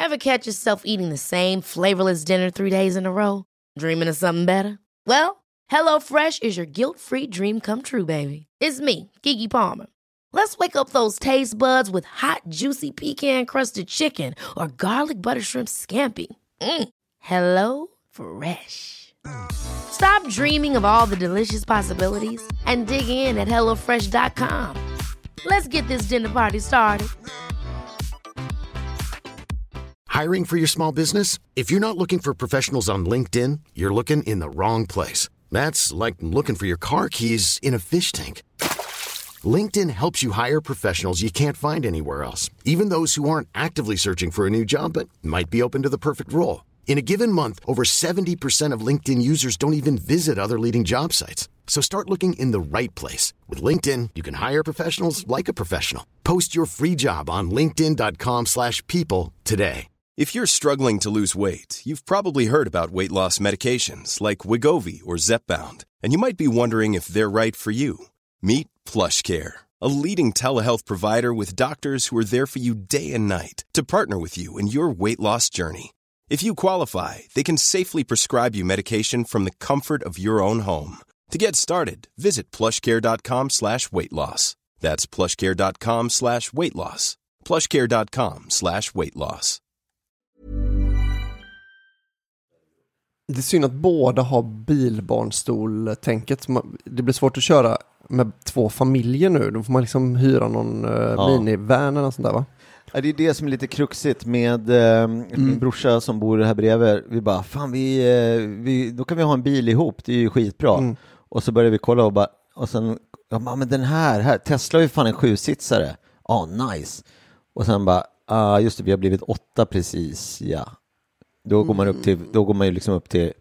Ever catch yourself eating the same flavorless dinner 3 days in a row? Dreaming of something better? Well, HelloFresh is your guilt-free dream come true, baby. It's me, Keke Palmer. Let's wake up those taste buds with hot, juicy pecan-crusted chicken or garlic butter shrimp scampi. Hello Fresh. Stop dreaming of all the delicious possibilities and dig in at HelloFresh.com. Let's get this dinner party started. Hiring for your small business? If you're not looking for professionals on LinkedIn, you're looking in the wrong place. That's like looking for your car keys in a fish tank. LinkedIn helps you hire professionals you can't find anywhere else, even those who aren't actively searching for a new job but might be open to the perfect role. In a given month, over 70% of LinkedIn users don't even visit other leading job sites. So start looking in the right place. With LinkedIn, you can hire professionals like a professional. Post your free job on linkedin.com/people today. If you're struggling to lose weight, you've probably heard about weight loss medications like Wegovy or Zepbound, and you might be wondering if they're right for you. Meet PlushCare, a leading telehealth provider with doctors who are there for you day and night to partner with you in your weight loss journey. If you qualify, they can safely prescribe you medication from the comfort of your own home. To get started, visit plushcare.com/weightloss. That's plushcare.com/weightloss. plushcare.com/weightloss. Det är synd att båda har bilbarnstol-tänket. Det blir svårt att köra med 2 familjer nu. Då får man liksom hyra någon minivan eller sånt där, va? Ja, det är det som är lite kruxigt med min brorsa som bor här bredvid. Vi bara, fan då kan vi ha en bil ihop, det är ju skitbra. Och så började vi kolla och sen, men den här Tesla är ju fan en 7-sitsare. Nice. Och sen bara, just det, vi har blivit 8 precis, ja. Då går man ju liksom upp till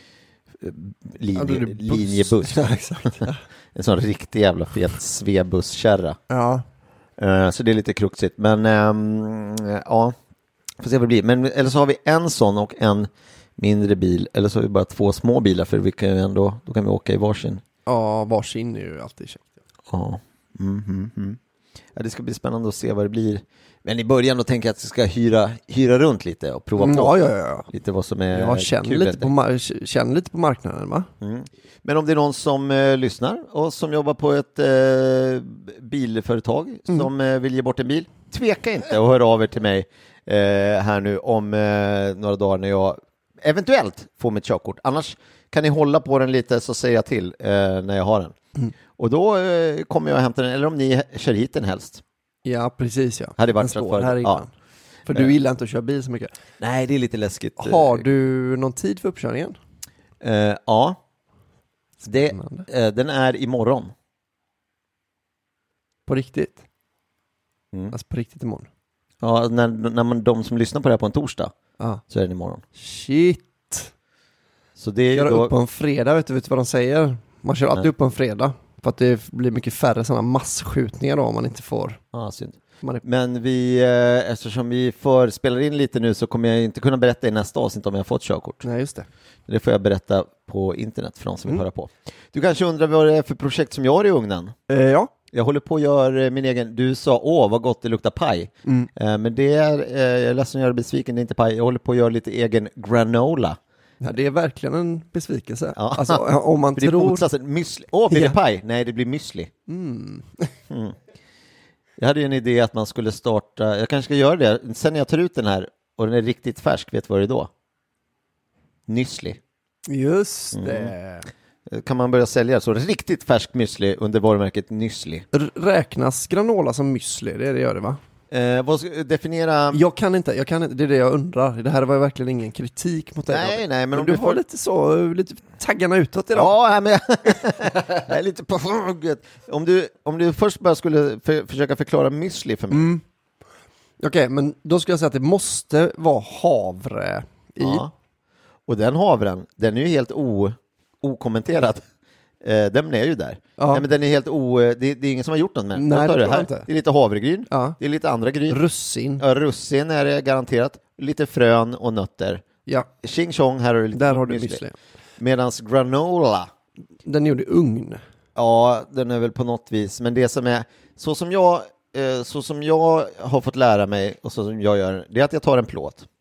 linjebuss. Ja, exakt. En sån riktig jävla fet svebuskärra. Ja. Så det är lite kruxigt. Men ja, får se vad det blir. Men eller så har vi en sån och en mindre bil. Eller så har vi bara 2 små bilar. För vi kan ju ändå, då kan vi åka i varsin. Ja, varsin är ju alltid känt. Ja. Ja, det ska bli spännande att se vad det blir. Men i början då tänker jag att jag ska hyra runt lite och prova på. Ja. Lite vad som är känn lite på marknaden, va? Men om det är någon som lyssnar och som jobbar på ett bilföretag som vill ge bort en bil, tveka inte och hör av er till mig här nu om några dagar när jag eventuellt får mitt körkort. Annars kan ni hålla på den lite så säger jag till när jag har den. Och då kommer jag hämta den, eller om ni kör hit den helst. Ja, precis, ja. Hade varit så här innan. Ja. För du gillar inte att köra bil så mycket. Nej, det är lite läskigt. Har du någon tid för uppkörningen? Ja. Den är imorgon. På riktigt? Alltså på riktigt imorgon? Ja, när de som lyssnar på det här på en torsdag så är den imorgon. Shit. Så det är Göra då... upp på en fredag, vet du vad de säger? Man kör alltid upp på en fredag. För att det blir mycket färre sådana massskjutningar då, om man inte får. Synd. Men eftersom vi spelar in lite nu så kommer jag inte kunna berätta i nästa avsnitt om jag har fått körkort. Nej, just det. Det får jag berätta på internet för de som vill höra på. Du kanske undrar vad det är för projekt som jag har i ugnen? Ja. Jag håller på att göra min egen... Du sa, vad gott det luktar paj. Men det är... jag är ledsen att göra besviken, det är inte paj. Jag håller på att göra lite egen granola. Ja, det är verkligen en besvikelse. Ja. Alltså, om man tror... Müsli. Blir det paj? Nej, det blir müsli. Jag hade ju en idé att man skulle starta... Jag kanske ska göra det. Sen när jag tar ut den här och den är riktigt färsk, vet du vad det är då? Müsli. Just det. Kan man börja sälja så riktigt färsk müsli under varumärket Nüssli. Räknas granola som müsli? Det gör det, va? Vad ska definiera... Jag kan inte, det är det jag undrar. Det här var verkligen ingen kritik mot dig. Nej, men om du har lite taggarna utåt idag. Ja, men jag är lite på hugget. Om du först bara skulle försöka förklara müsli för mig. Okej, men då skulle jag säga att det måste vara havre i. Ja. Och den havren, den är ju helt okommenterad. Den är ju där. Ja. Nej, men den är helt det är ingen som har gjort något med. Nej, det här. Det är lite havregryn. Ja. Det är lite andra gryn. Russin. Ja, russin är det garanterat. Lite frön och nötter. Ja. Ching chong, här har du lite. Där har du müsli. Medans granola. Den gjorde ugn. Ja, den är väl på något vis. Men det som är så som jag har fått lära mig och så som jag gör, det är att jag tar en plåt.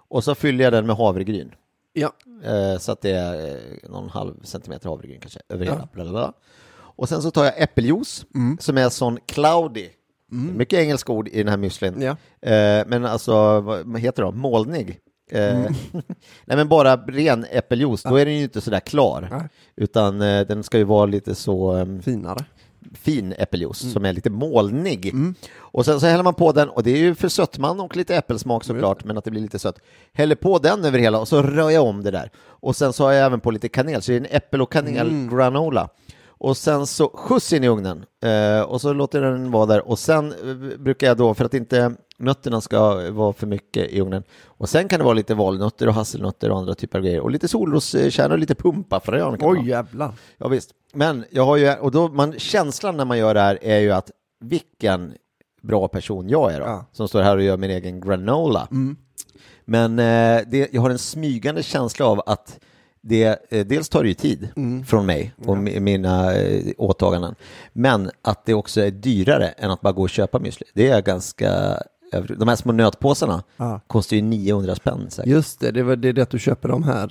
Och så fyller jag den med havregryn. Ja. Så att det är någon halv centimeter havregryn kanske över hela. Blablabla. Och sen så tar jag äppeljuice som är sån cloudy. Mycket engelska ord i den här müslin. Ja. Men alltså, vad heter det då? Molnig. Nej, men bara ren äppeljuice, då är den ju inte så där klar. Utan den ska ju vara lite så finare. Fin äppeljuice som är lite molnig. Och sen så häller man på den, och det är ju för sötman och lite äppelsmak såklart, men att det blir lite sött. Häller på den över hela och så rör jag om det där. Och sen så har jag även på lite kanel, så det är en äppel- och kanel-granola. Och sen så skjuts in i ugnen och så låter den vara där. Och sen brukar jag då, för att inte nötterna ska vara för mycket i ugnen, och sen kan det vara lite valnötter och hasselnötter och andra typer av grejer. Och lite solroskärnor och lite pumpafrön. Oj, jävlar. Ja visst. Men jag har ju, och då känslan när man gör det här är ju att vilken bra person jag är då, som står här och gör min egen granola. Men jag har en smygande känsla av att dels tar det ju tid från mig och mina åtaganden, men att det också är dyrare än att bara gå och köpa müsli. Det är ganska... De här små nötpåsarna kostar ju 900 spänn. Säkert. Just det, det är det att du köper de här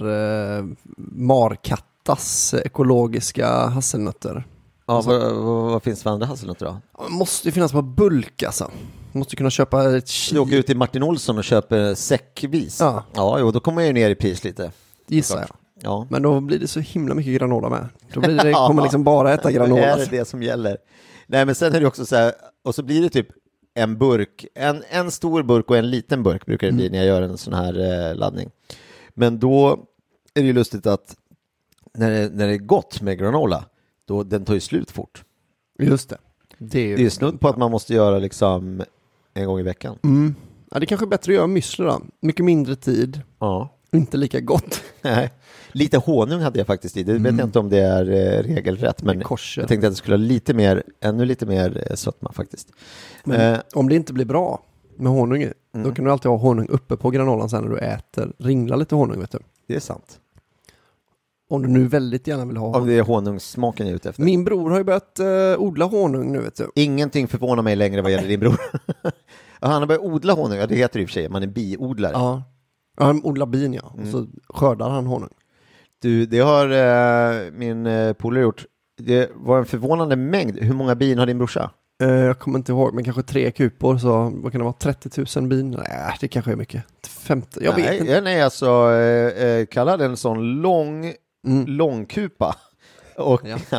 Markattas ekologiska hasselnötter. Ja, vad finns för andra hasselnötter då? Det måste ju finnas på bulk alltså. Du måste kunna köpa ett Du åker ut till Martin Olsson och köper säckvis. Ja, då kommer jag ju ner i pris lite. Gissar jag. Ja. Men då blir det så himla mycket granola med. Då blir det, kommer liksom bara äta granola. Det är det som gäller. Nej, men sen är det också så här, och så blir det typ en burk, en stor burk och en liten burk brukar det bli när jag gör en sån här laddning. Men då är det ju lustigt att när det är gott med granola, då den tar ju slut fort. Just det. Det är ju snudd på att man måste göra liksom en gång i veckan. Ja, det kanske är bättre att göra müsli då. Mycket mindre tid. Ja. Inte lika gott. Nej. Lite honung hade jag faktiskt i. Det vet jag inte om det är regelrätt, men jag tänkte att det skulle ha ännu lite mer sötma faktiskt. Men om det inte blir bra med honung i, då kan du alltid ha honung uppe på granolan sen när du äter. Ringla lite honung, vet du. Det är sant. Om du nu väldigt gärna vill ha honung. Om det är honungssmaken jag är ute efter. Min bror har ju börjat odla honung nu, vet du. Ingenting förvånar mig längre vad gäller din bror. Han har börjat odla honung, det heter det i och för sig, man är biodlare. Ja, han odlar bin, och så skördar han honung. Du, det har min polare gjort. Det var en förvånande mängd. Hur många bin har din brorsa? Jag kommer inte ihåg, men kanske 3 kupor, så vad kan det vara, 30 000 bin? Nej, det kanske är mycket. 50, jag vet inte. Nej, alltså kallade en sån lång kupa. Och,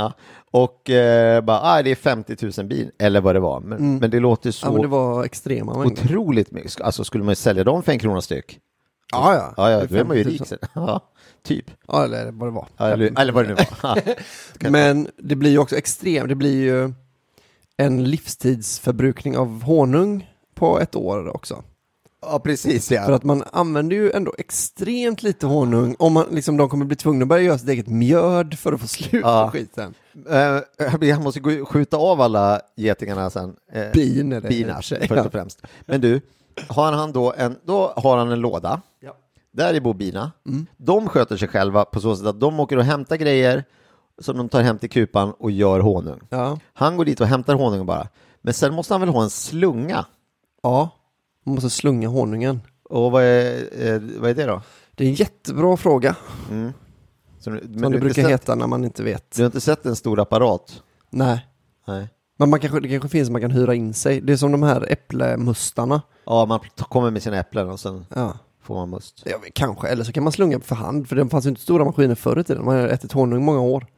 bara, det är 50 000 bin, eller vad det var. Men det låter så... Ja, men det var extrema mängder. Otroligt mycket. Alltså, skulle man ju sälja dem för 1 krona styck? Ja, då är man ju rik sen. Ja, typ. Ja, eller vad det var. Ja, eller vad det nu var. Men det blir ju också extremt. Det blir ju en livstidsförbrukning av honung på 1 år också. Ja, precis. Ja. För att man använder ju ändå extremt lite honung. Om man, liksom, de kommer bli tvungna att börja göra sitt eget mjöd för att få slut på skiten. Jag måste skjuta av alla getingarna sen. Bin är det. Bina, först och främst. Men du, har han då har han en låda. Ja. Där är bobina. De sköter sig själva på så sätt att de åker och hämtar grejer som de tar hem till kupan och gör honung. Ja. Han går dit och hämtar honung bara. Men sen måste han väl ha en slunga? Ja, man måste slunga honungen. Och vad är det då? Det är en jättebra fråga. Som det brukar heta när man inte vet. Du har inte sett en stor apparat? Nej. Men det kanske finns som man kan hyra in sig. Det är som de här äpplemustarna. Ja, man kommer med sina äpplen och sen får man must. Ja, kanske. Eller så kan man slunga för hand. För det fanns ju inte stora maskiner förr i tiden. Man har ätit honung många år.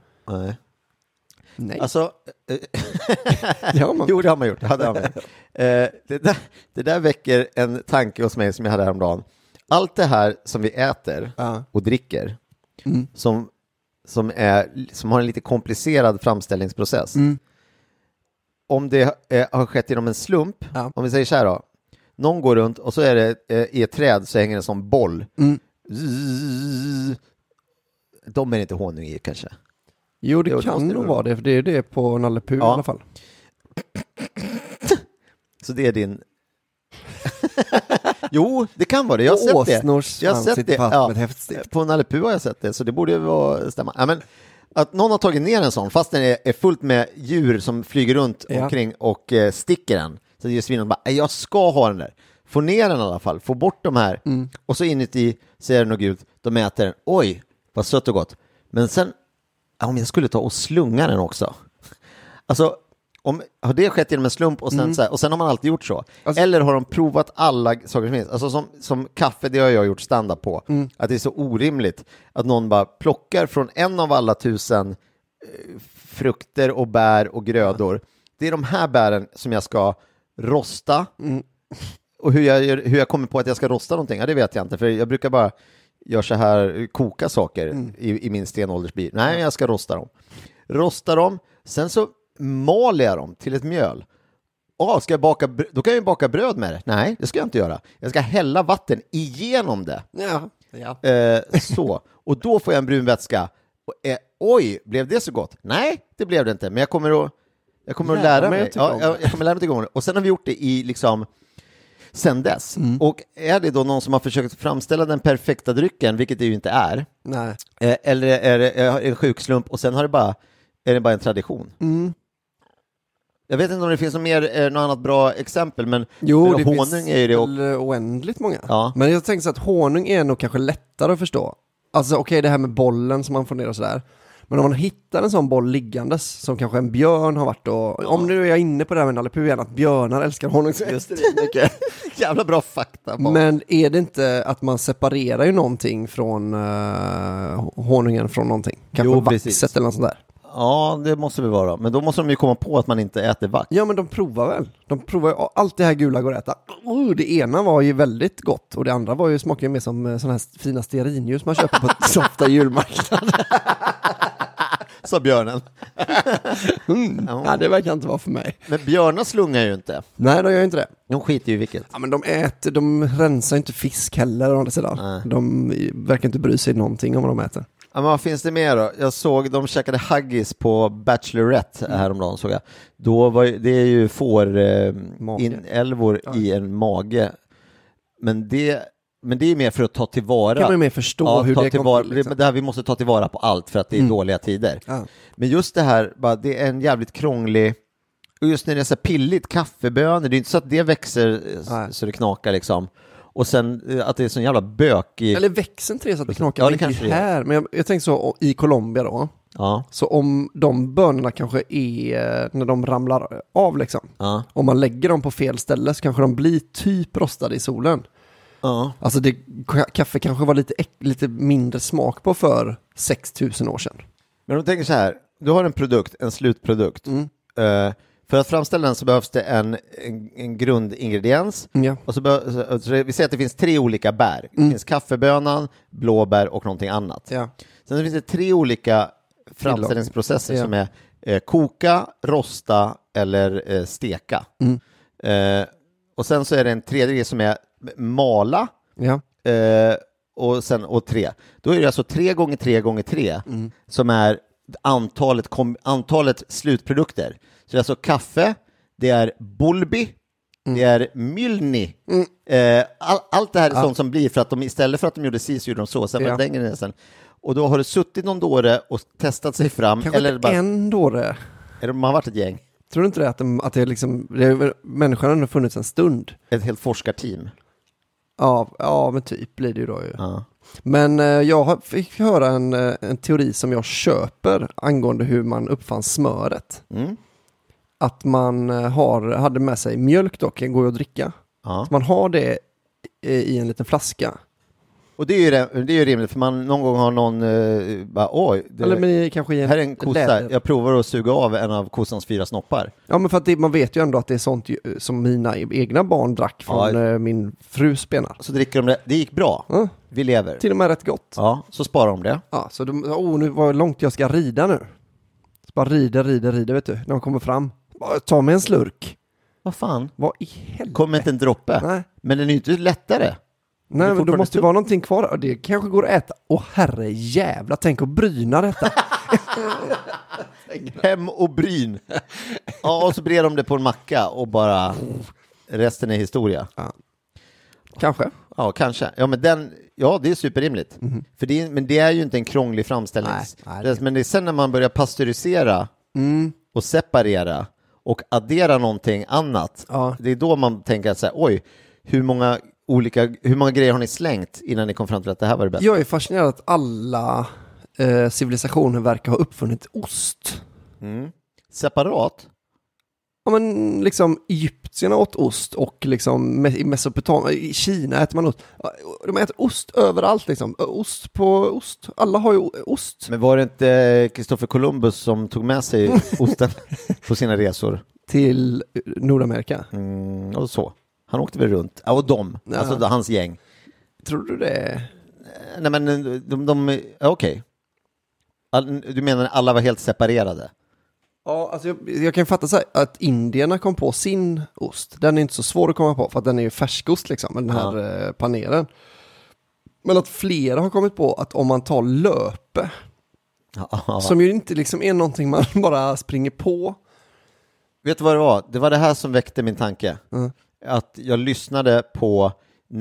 Nej. Alltså, jo, det har man gjort. Det där väcker en tanke hos mig som jag hade häromdagen. Allt det här som vi äter och dricker som har en lite komplicerad framställningsprocess. Om det har skett genom en slump, om vi säger så här då, någon går runt och så är det i ett träd så hänger en sån boll. De är inte honung i kanske. Jo, det kan nog vara det, för det är det på Nalle Puh i alla fall. Så det är din... Jo, det kan vara det. Jag har sett det. Jag har sett det. På Nalle Puh har jag sett det, så det borde vara stämma. Ja, men att någon har tagit ner en sån, fast den är fullt med djur som flyger runt omkring och sticker den. Så det är svinnen bara, jag ska ha den där. Få ner den i alla fall, få bort de här. Och så inuti ser den nog ut, de äter den. Oj, vad sött och gott. Men sen, om jag skulle ta och slunga den också. Alltså, har det skett genom en slump och sen, så här, och sen har man alltid gjort så? Alltså, eller har de provat alla saker som finns? Alltså som kaffe, det har jag gjort stand-up på. Att det är så orimligt att någon bara plockar från en av alla 1000 frukter och bär och grödor. Det är de här bären som jag ska rosta. Och hur jag kommer på att jag ska rosta någonting, det vet jag inte. För jag brukar bara göra så här, koka saker i min stenåldersbil. Nej, jag ska rosta dem. Sen så maler jag dem till ett mjöl. Ska jag baka då kan jag baka bröd med det. Nej, det ska jag inte göra. Jag ska hälla vatten igenom det. Ja. Så. Och då får jag en brun vätska. Oj, blev det så gott? Nej, det blev det inte. Men jag kommer att lära mig. Jag kommer lära mig till gången. Och sen har vi gjort det i liksom sen dess. Och är det då någon som har försökt framställa den perfekta drycken, vilket det ju inte är. Nej. Eller är det en sjukslump och sen är det bara en tradition. Jag vet inte om det finns något annat bra exempel, men honung finns är det oändligt många. Ja. Men jag tänker så att honung är nog kanske lättare att förstå. Alltså okej, det här med bollen som man får ner och sådär. Men om man hittar en sån boll liggandes som kanske en björn har varit och om nu är jag inne på det här med Nalle Puh, att björnar älskar honung så just det. Jävla bra fakta. Men är det inte att man separerar ju någonting från honungen från någonting? Kanske vaxet eller något sånt där. Ja, det måste det vara. Men då måste de ju komma på att man inte äter vax. Ja, men de provar väl. Allt det här gula går att äta. Det ena var ju väldigt gott och det andra var ju smakade mer som sådana här fina stearinljus man köper på softa julmarknad. Sa björnen. Ja, det verkar inte vara för mig. Men björnar slungar ju inte. Nej, de gör inte det. De skiter ju i vilket. Ja, men de rensar inte fisk heller å andra sidan. De verkar inte bry sig någonting om vad de äter. Ja, men vad finns det mer då? Jag såg, de käkade haggis på Bachelorette häromdagen såg jag. Då var det är ju inälvor i en mage. Men det är mer för att ta tillvara. Kan man mer förstå hur det kommer till, liksom. Det här, vi måste ta tillvara på allt för att det är dåliga tider. Ja. Men just det här, det är en jävligt krånglig. Och just när det är så pilligt, kaffebönor, det är inte så att det växer så det knakar liksom. Och sen att det är sån jävla bök i... Eller växer inte det så att det knakar? Ja, det kanske det här. Men jag tänker så i Colombia då. Ja. Så om de bönorna kanske är när de ramlar av liksom. Ja. Om man lägger dem på fel ställe så kanske de blir typ rostade i solen. Ja. Alltså kaffe kanske var lite mindre smak på för 6000 år sedan. Men de tänker så här, du har en produkt, en slutprodukt. För att framställa den så behövs det en grundingrediens. Ja. Och så vi säger att det finns 3 olika bär. Det finns kaffebönan, blåbär och någonting annat. Ja. Sen finns det 3 olika framställningsprocesser som är koka, rosta eller steka. Och sen så är det en tredje grej som är mala. Ja. Och 3. Då är det alltså 3 gånger 3 gånger 3 som är antalet slutprodukter. Så det är alltså kaffe, det är bulbi, det är mylni. Allt det här är sånt som blir för att de istället för att de gjorde så gjorde de så. Sen var det sen. Och då har det suttit någon dåre och testat sig fram. Kanske eller bara, en dåre. Man har varit ett gäng. Tror du inte det att det är liksom, människan har funnits en stund? Ett helt forskarteam. Ja, men typ blir det ju då ju. Ja. Men jag fick höra en teori som jag köper angående hur man uppfann smöret. Att man hade med sig mjölk dock, går ju att dricka. Ja. Så man har det i en liten flaska. Och det är ju rimligt, för man någon gång har någon kanske här är en kossa, läder. Jag provar att suga av en av kossans 4 snoppar. Ja, men för att man vet ju ändå att det är sånt som mina egna barn drack från min frus benar. Så dricker de det gick bra. Vi lever. Till och med rätt gott. Ja, så sparar de det. Ja, så nu var långt jag ska rida nu. Så bara rider vet du, när de kommer fram. Bara ta med en slurk. Vad fan? Vad i helvete? Kommer inte en droppe. Nej. Men den är ju inte lättare. Nej, men då måste det vara någonting kvar. Det kanske går att äta. Herre jävla, tänk att bryna detta. Hem och bryn. Ja, och så brer de det på en macka och bara resten är historia. Ja. Kanske. Ja, kanske. Ja, men det är superrimligt. Men det är ju inte en krånglig framställning. Nej. Men det är sen när man börjar pasteurisera och separera och addera någonting annat. Ja. Det är då man tänker att så här, oj, hur många grejer har ni slängt innan ni kom fram till att det här var det bästa? Jag är fascinerad att alla civilisationer verkar ha uppfunnit ost. Separat? Ja, men liksom Egyptierna åt ost och liksom i Mesopotamien, i Kina äter man ost. De äter ost överallt liksom. Ost på ost. Alla har ju ost. Men var det inte Kristoffer Columbus som tog med sig osten på sina resor? Till Nordamerika. Och så. Han åkte väl runt. Ja, och alltså hans gäng. Tror du det? Nej, men okej. Du menar att alla var helt separerade? Ja, alltså jag kan fatta så här, att indierna kom på sin ost. Den är inte så svår att komma på för att den är ju färskost liksom, den här paneren. Men att flera har kommit på att om man tar löpe, som ju inte liksom är någonting man bara springer på. Vet du vad det var? Det var det här som väckte min tanke. Att jag lyssnade på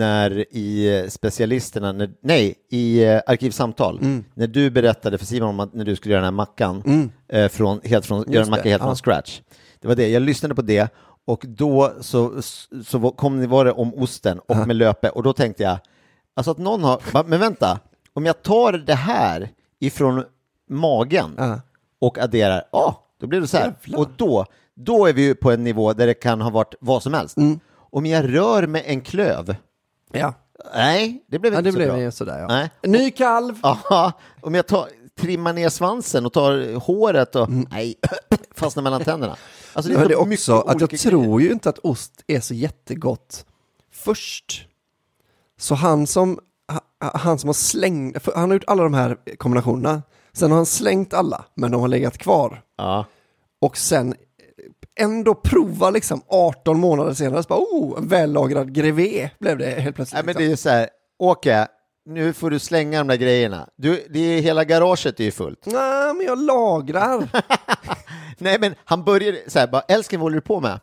i specialisterna, i arkivsamtal, när du berättade för Simon om att när du skulle göra den här mackan göra en macka helt från scratch. Det var det, jag lyssnade på det och då så var det om osten och med löpe och då tänkte jag, alltså att någon har, men vänta, om jag tar det här ifrån magen och adderar, då blir det så här. Jävlar. Och då är vi ju på en nivå där det kan ha varit vad som helst. Om jag rör med en klöv. Ja. Nej, det blev inte så bra. Ju sådär, ja. Nej. Ny kalv. Aha, om jag trimmar ner svansen och tar håret och fastnar mellan tänderna. Alltså det är också att jag tror ju inte att ost är så jättegott först. Så han som har slängt, han har gjort alla de här kombinationerna. Sen har han slängt alla, men de har legat kvar. Ja. Och sen ändå prova liksom 18 månader senare så bara, en vällagrad grevé blev det helt plötsligt. Nej, men det är ju så här, Åke, nu får du slänga de där grejerna. Hela garaget är ju fullt. Nej, men jag lagrar. Nej, men han började så här, bara, älskling, vad håller du på med?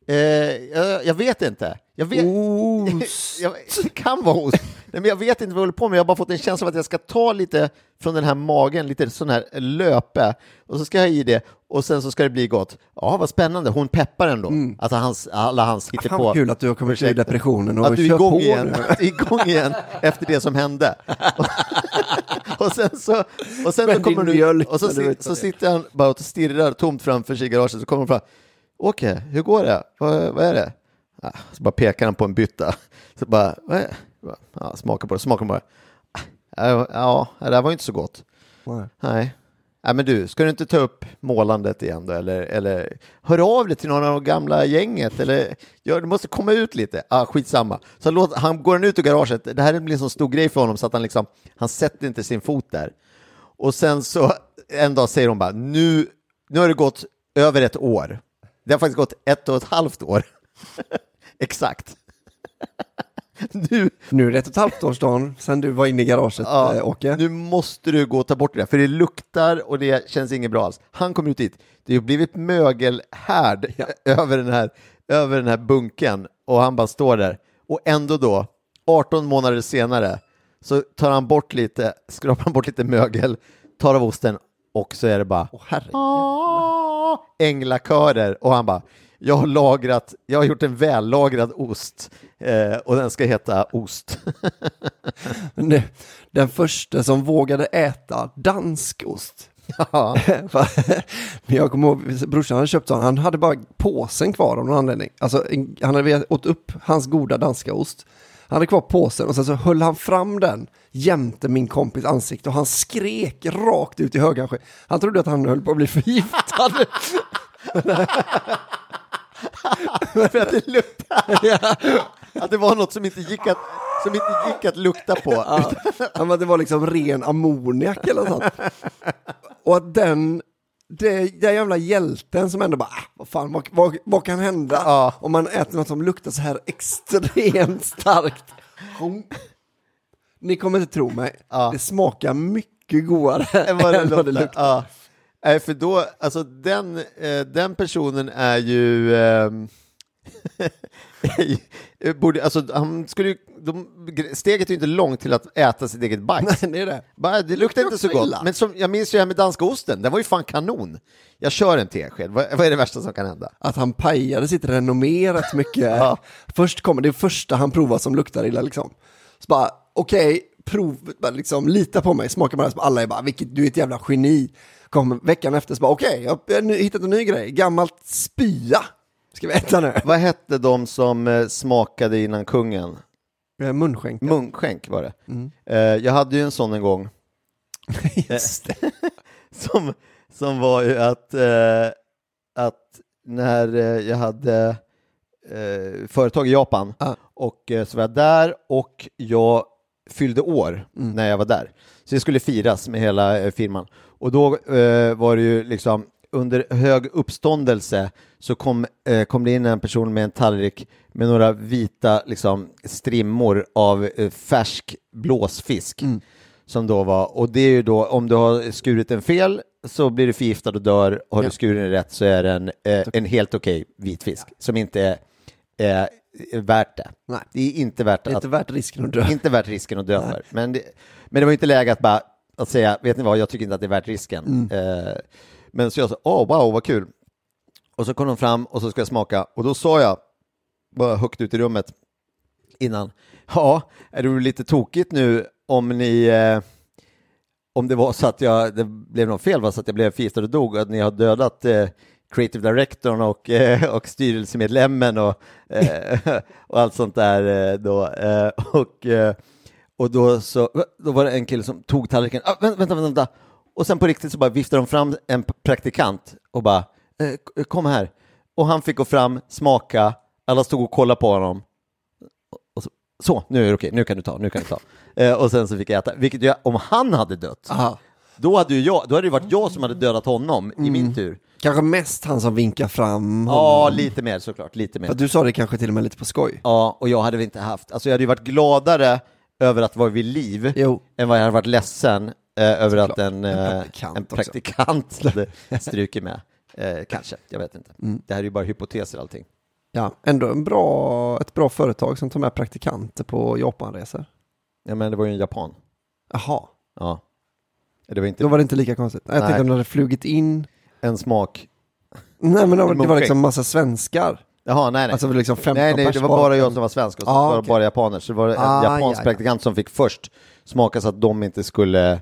Jag vet inte. Ost. Det kan vara ost. Nej, men jag vet inte vad jag håller på med. Jag har bara fått en känsla av att jag ska ta lite från den här magen, lite sån här löpe. Och så ska jag i det. Och sen så ska det bli gott. Ja, vad spännande. Hon peppar ändå. Alltså alla hans hittar på. Kul att du har kommit ur depressionen. Och att du är igång igen. Igång igen efter det som hände. och sen så kommer du och så sitter han bara och stirrar tomt framför sig i garaget. Så kommer han fram. Okej, hur går det? Vad är det? Så bara pekar han på en bytta. Så bara, smaka på det. Ja, det här var ju inte så gott. Nej. Nej, men du, ska du inte ta upp målandet igen då? Eller hör av dig till någon av de gamla gänget? Eller du måste komma ut lite. Skitsamma. Så han går ut ur garaget. Det här blir en så stor grej för honom så att han sätter inte sin fot där. Och sen så en dag säger de bara, nu har det gått över ett år. Det har faktiskt gått 1,5 år. Exakt. Nu är det 1,5-årsdagen sedan du var inne i garaget, Åke. Nu måste du gå och ta bort det, för det luktar och det känns inget bra alls. Han kommer ut dit. Det har blivit mögelhärd över den här bunken och han bara står där. Och ändå då, 18 månader senare, så skrapar han bort lite mögel, tar av osten och så är det bara änglakörer och han bara, jag har gjort en vällagrad ost och den ska heta ost. Den första som vågade äta dansk ost. Ja. Jag kommer ihåg, brorsan hade köpt sån, han hade bara påsen kvar av någon anledning. Alltså, han hade åt upp hans goda danska ost. Han hade kvar påsen och sen så höll han fram den jämte min kompis ansikte och han skrek rakt ut i högansken. Han trodde att han höll på att bli förgiftad. För att det luktade. Att det var något som inte gick att lukta på. Ja, det var liksom ren ammoniak eller sånt. Och att den jävla hjälten som ändå bara, vad kan hända om man äter något som luktar så här extremt starkt. Ni kommer inte tro mig. Det smakar mycket godare än vad det luktar. För då, alltså den personen är ju steget är ju inte långt till att äta sitt eget bajs. Nej, det är det. Det luktar inte så gott. Men jag minns ju det här med danska osten. Den var ju fan kanon. Jag kör en tesked. Vad är det värsta som kan hända? Att han pajade sitt renommé rätt mycket. Ja. Först kommer det första han provar som luktar illa liksom. Så bara, okej, prov, liksom, lita på mig, smaka bara. Alla är bara, du är ett jävla geni. Kommer veckan efter så bara, okej, jag har hittat en ny grej. Gammalt spya. Ska vi äta nu? Vad hette de som smakade innan kungen? Munskänk. Munskänk var det. Jag hade ju en sån en gång. Just det. som var ju att när jag hade företag i Japan och så var jag där och jag fyllde år när jag var där. Så det skulle firas med hela firman. Och då var det ju liksom under hög uppståndelse så kom det in en person med en tallrik med några vita liksom strimmor av färsk blåsfisk som då var, och det är ju då om du har skurit en fel så blir du förgiftad och dör. Har du skurit den rätt så är det en helt okej vitfisk som inte är värt det. Nej. Det är inte värt det. Inte värt risken att dö. Inte värt risken att dö. Men det var inte läge att bara att säga, vet ni vad, jag tycker inte att det är värt risken. Men så jag sa, wow, vad kul. Och så kom de fram och så ska jag smaka. Och då sa jag, bara högt ut i rummet innan, är det lite tokigt nu om det var så att det blev något fel, var så att jag blev förgiftad och dog, att ni har dödat creative directorn och styrelsemedlemmen och allt sånt där då. Och då var det en kille som tog tallriken. Vänta. Och sen på riktigt så bara viftade de fram en praktikant och bara, kom här. Och han fick gå fram, smaka. Alla stod och kollade på honom. Och så nu är det okej, nu kan du ta. Och sen så fick jag äta. Vilket jag, om han hade dött, då hade det varit jag som hade dödat honom i min tur. Kanske mest han som vinkar fram honom. Ja, lite mer såklart, lite mer. För du sa det kanske till och med lite på skoj. Ja, och jag hade väl inte haft, alltså jag hade ju varit gladare över att vara vid liv än vad jag hade varit ledsen över att en praktikant hade strukit med. Kanske, jag vet inte. Det här är ju bara hypoteser allting. Ja, ändå ett bra företag som tar med praktikanter på Japanresor. Ja, men det var ju en japan. Jaha. Ja. Då var det inte lika konstigt. Jag tänkte om de hade flugit in en smak. Nej, men det var liksom massa svenskar. Jaha, nej. Alltså liksom 15 nej, det var bara jag som var svensk och så var det bara japaner. Så det var en japansk praktikant som fick först smaka så att de inte skulle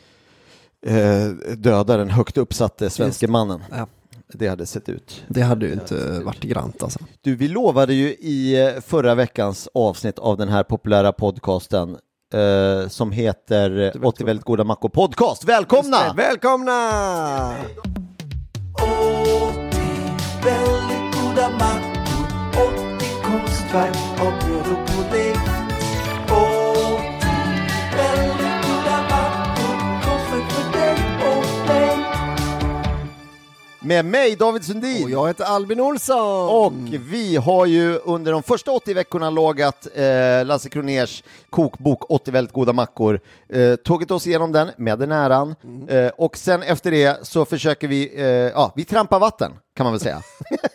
döda den högt uppsatte svenska mannen. Ja. Det hade sett ut. Det hade ju inte varit grant alltså. Du, vi lovade ju i förra veckans avsnitt av den här populära podcasten som heter 80 väldigt goda mackor podcast. Välkomna! Välkomna! 80 väldigt goda mackor, 80 konstverk av bröd och pudding. 80 väldigt goda mackor, konstverk för dig och mig. Med mig, David Sundin. Och jag heter Albin Olsson. Och vi har ju under de första 80 veckorna lagat Lasse Kroners kokbok 80 väldigt goda mackor. Tagit oss igenom den med den äran. Och sen efter det så försöker vi trampar vatten, kan man väl säga.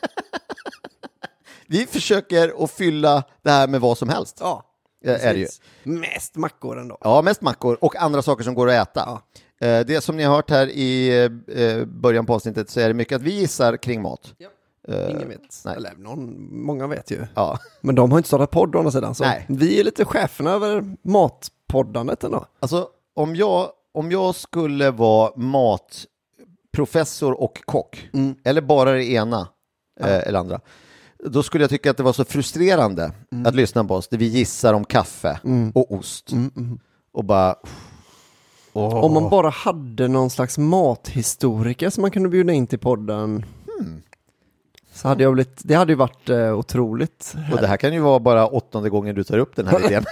Vi försöker att fylla det här med vad som helst. Ja, är det ju. Mest mackor ändå. Ja, mest mackor och andra saker som går att äta. Ja. Det som ni har hört här i början på avsnittet så är det mycket att vi gissar kring mat. Ja. Ingen vet. Nej. Eller många vet ju. Ja. Men de har inte startat podd å andra sidan. Så nej. Vi är lite cheferna över matpoddandet ändå. Alltså om jag skulle vara matprofessor och kock, eller bara det ena eller andra, då skulle jag tycka att det var så frustrerande att lyssna på oss där vi gissar om kaffe och ost. Och bara... Om man bara hade någon slags mathistoriker som man kunde bjuda in till podden, så hade det hade ju varit otroligt. Och det här kan ju vara bara 8:e gången du tar upp den här idén.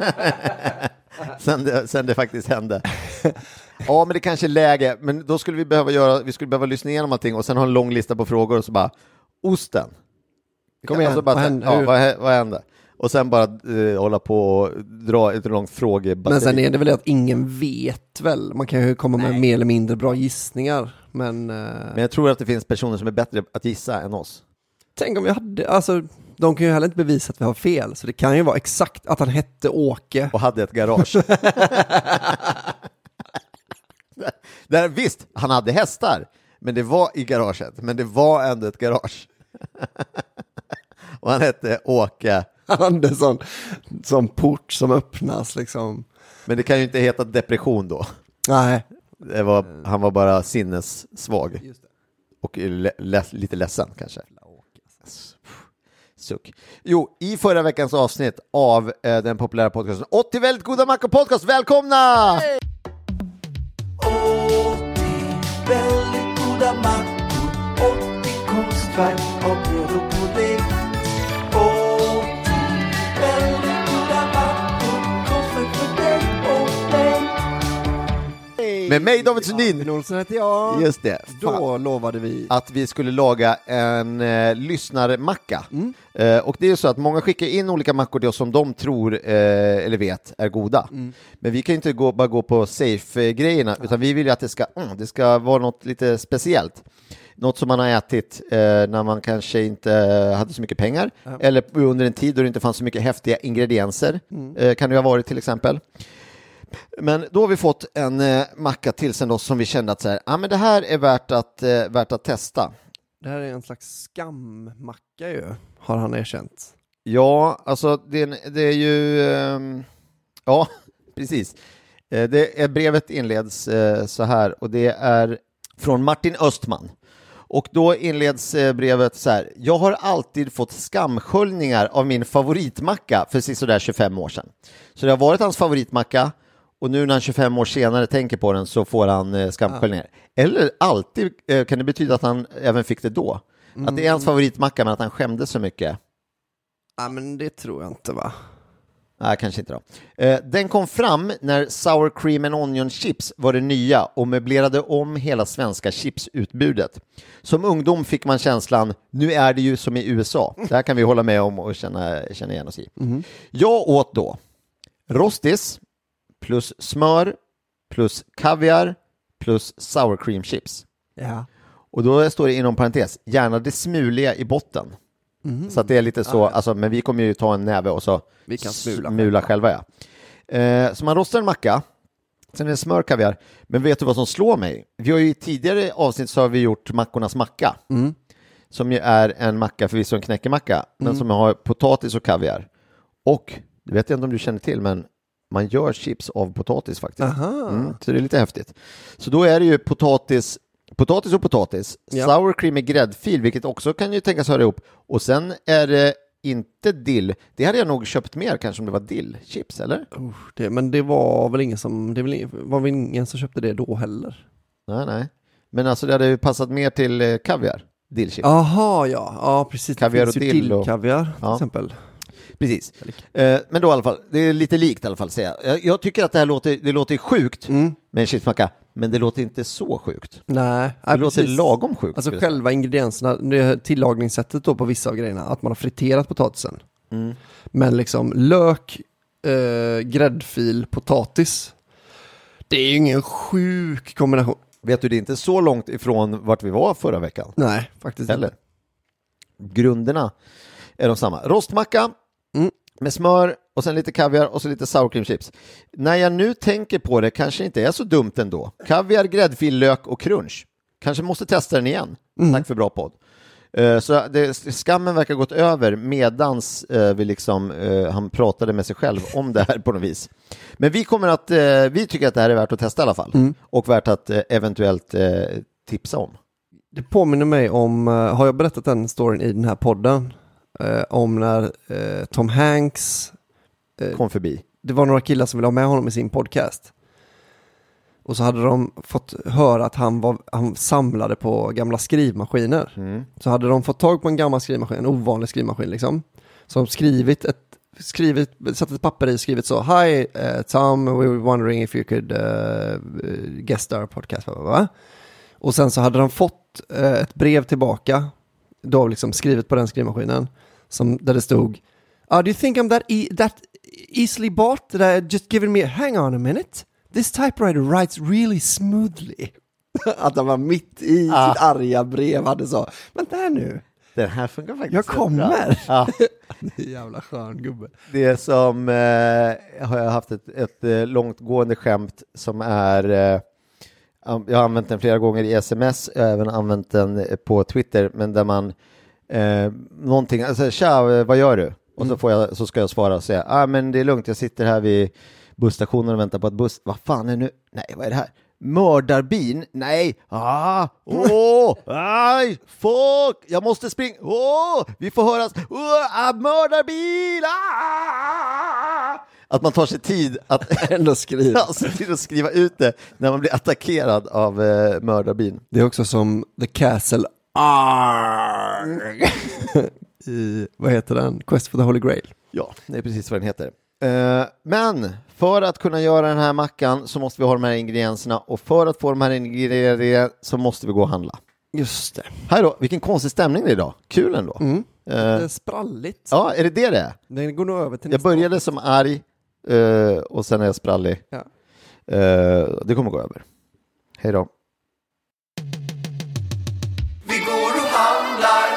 sen det faktiskt hände. Ja, men det kanske är läge. Men då skulle vi behöva lyssna igenom allting och sen ha en lång lista på frågor och så bara, osten. Kom igen, alltså vad hände? Och sen bara hålla på och dra ett långt frågebatteri. Men sen är det väl att ingen vet väl. Man kan ju komma med mer eller mindre bra gissningar. Men jag tror att det finns personer som är bättre att gissa än oss. Tänk om vi hade, alltså de kan ju heller inte bevisa att vi har fel, så det kan ju vara exakt att han hette Åke. Och hade ett garage. Där, visst, han hade hästar, men det var i garaget, men det var ändå ett garage. Och han hette Åke. Han hade sån port som öppnas liksom. Men det kan ju inte heta depression då. Nej. Han var bara sinnessvag. Just det. Och lite ledsen kanske. Suck. Jo, i förra veckans avsnitt av den populära podcasten 80 väldigt goda mackor podcast. Välkomna! Väldigt goda mackor, 80 konstverk av bröd och pudding. 80 väldigt goda mackor, konstverk för dig och mig. Med mig David Sundin. Martin Olsson heter jag. Just det. Då lovade vi att vi skulle laga en lyssnarmacka. Och det är ju så att många skickar in olika mackor till oss som de tror eller vet är goda. Men vi kan ju inte bara gå på safe-grejerna, utan vi vill ju att det ska vara något lite speciellt. Något som man har ätit när man kanske inte hade så mycket pengar, eller under en tid då det inte fanns så mycket häftiga ingredienser. Kan det ha varit till exempel. Men då har vi fått en macka tillsänd oss som vi kände att men det här är värt att testa. Det här är en slags skammacka ju, har han erkänt. Ja, alltså det är ju ja, precis. Brevet inleds så här, och det är från Martin Östman. Och då inleds brevet så här: jag har alltid fått skamsköljningar av min favoritmacka för sådär 25 år sedan. Så det har varit hans favoritmacka, och nu när han 25 år senare tänker på den så får han skamsköljningar. Eller alltid kan det betyda att han även fick det då. Att det är hans favoritmacka, men att han skämdes så mycket. Ja, men det tror jag inte, va? Nej, kanske inte då. Den kom fram när Sour Cream and Onion Chips var det nya och möblerade om hela svenska chipsutbudet. Som ungdom fick man känslan, nu är det ju som i USA. Det här kan vi hålla med om och känna igen oss i. Jag åt då rostis plus smör plus kaviar plus sour cream chips. Ja. Och då står det inom parentes, gärna det smuliga i botten. Så att det är lite så, alltså, men vi kommer ju ta en näve och så vi kan smula själva. Ja. Så man rostar en macka, sen är det smör, kaviar. Men vet du vad som slår mig? Vi har ju i tidigare avsnitt så har vi gjort mackornas macka. Som ju är en macka, förvisso en knäckemacka, men som har potatis och kaviar. Och, det vet jag inte om du känner till, men man gör chips av potatis faktiskt. Så det är lite häftigt. Så då är det ju potatis och potatis, sour cream i gräddfil, vilket också kan ju tänkas höra ihop. Och sen är det inte dill. Det hade jag nog köpt mer kanske om det var dillchips, eller? Men det var väl ingen som köpte det då heller. Nej. Men alltså det hade ju passat mer till kaviar, dillchips. Jaha, ja, precis. Kaviar och dill och kaviar till exempel. Precis. Men då i alla fall, det är lite likt i alla fall, säga. Jag tycker att det låter sjukt med en chipsmacka, men det låter inte så sjukt. Nej, det låter lagom sjukt. Alltså själva ingredienserna, tillagningssättet då på vissa av grejerna, att man har friterat potatisen. Men liksom lök, gräddfil, potatis, det är ju ingen sjuk kombination. Vet du, det är inte så långt ifrån vart vi var förra veckan. Nej, faktiskt inte. Grunderna är de samma. Rostmacka med smör och sen lite kaviar och så lite sour cream chips. När jag nu tänker på det kanske inte är så dumt ändå. Kaviar, gräddfil, lök och crunch. Kanske måste testa den igen. Tack för bra podd. Så skammen verkar gått över medans han pratade med sig själv om det här på något vis. Men vi tycker att det här är värt att testa i alla fall. Och värt att eventuellt tipsa om. Det påminner mig om, har jag berättat den storyn i den här podden? Om när Tom Hanks kom förbi. Det var några killar som ville ha med honom i sin podcast. Och så hade de fått höra att han samlade på gamla skrivmaskiner. Så hade de fått tag på en gammal skrivmaskin, en ovanlig skrivmaskin liksom. Som satt ett papper i och skrivit så: Hi Tom, we were wondering if you could guest our podcast. Och sen så hade de fått ett brev tillbaka, då liksom skrivet på den skrivmaskinen, där det stod: do you think I'm that easily bought that I just given me hang on a minute? This typewriter writes really smoothly. Att han var mitt i sitt arga brev hade så: men där nu. Den här funkar faktiskt. Jag kommer! Ja. Jävla skön gubbe. Det är som har jag haft ett långtgående skämt som är jag har använt den flera gånger i sms, jag har även använt den på Twitter, men där man någonting, alltså tja, vad gör du? Och så ska jag svara och säga, men det är lugnt, jag sitter här vid busstationen och väntar på att vad fan är nu? Nej, vad är det här? Mördarbin? Nej. Aj, fuck. Jag måste springa. Vi får höras. Mördarbil. Att man tar sig tid att ändå skriva ut det när man blir attackerad av mördarbin. Det är också som The Castle i, vad heter den? Quest for the Holy Grail. Ja, det är precis vad den heter. Men för att kunna göra den här mackan så måste vi ha de här ingredienserna, och för att få de här ingredienserna så måste vi gå och handla. Just det. Här då, vilken konstig stämning det är idag. Kul ändå. Det är spralligt. Ja, är det är? Den går nog över till jag började som arg och sen är jag sprallig. Ja. Det kommer gå över. Hej då. Vi går och handlar.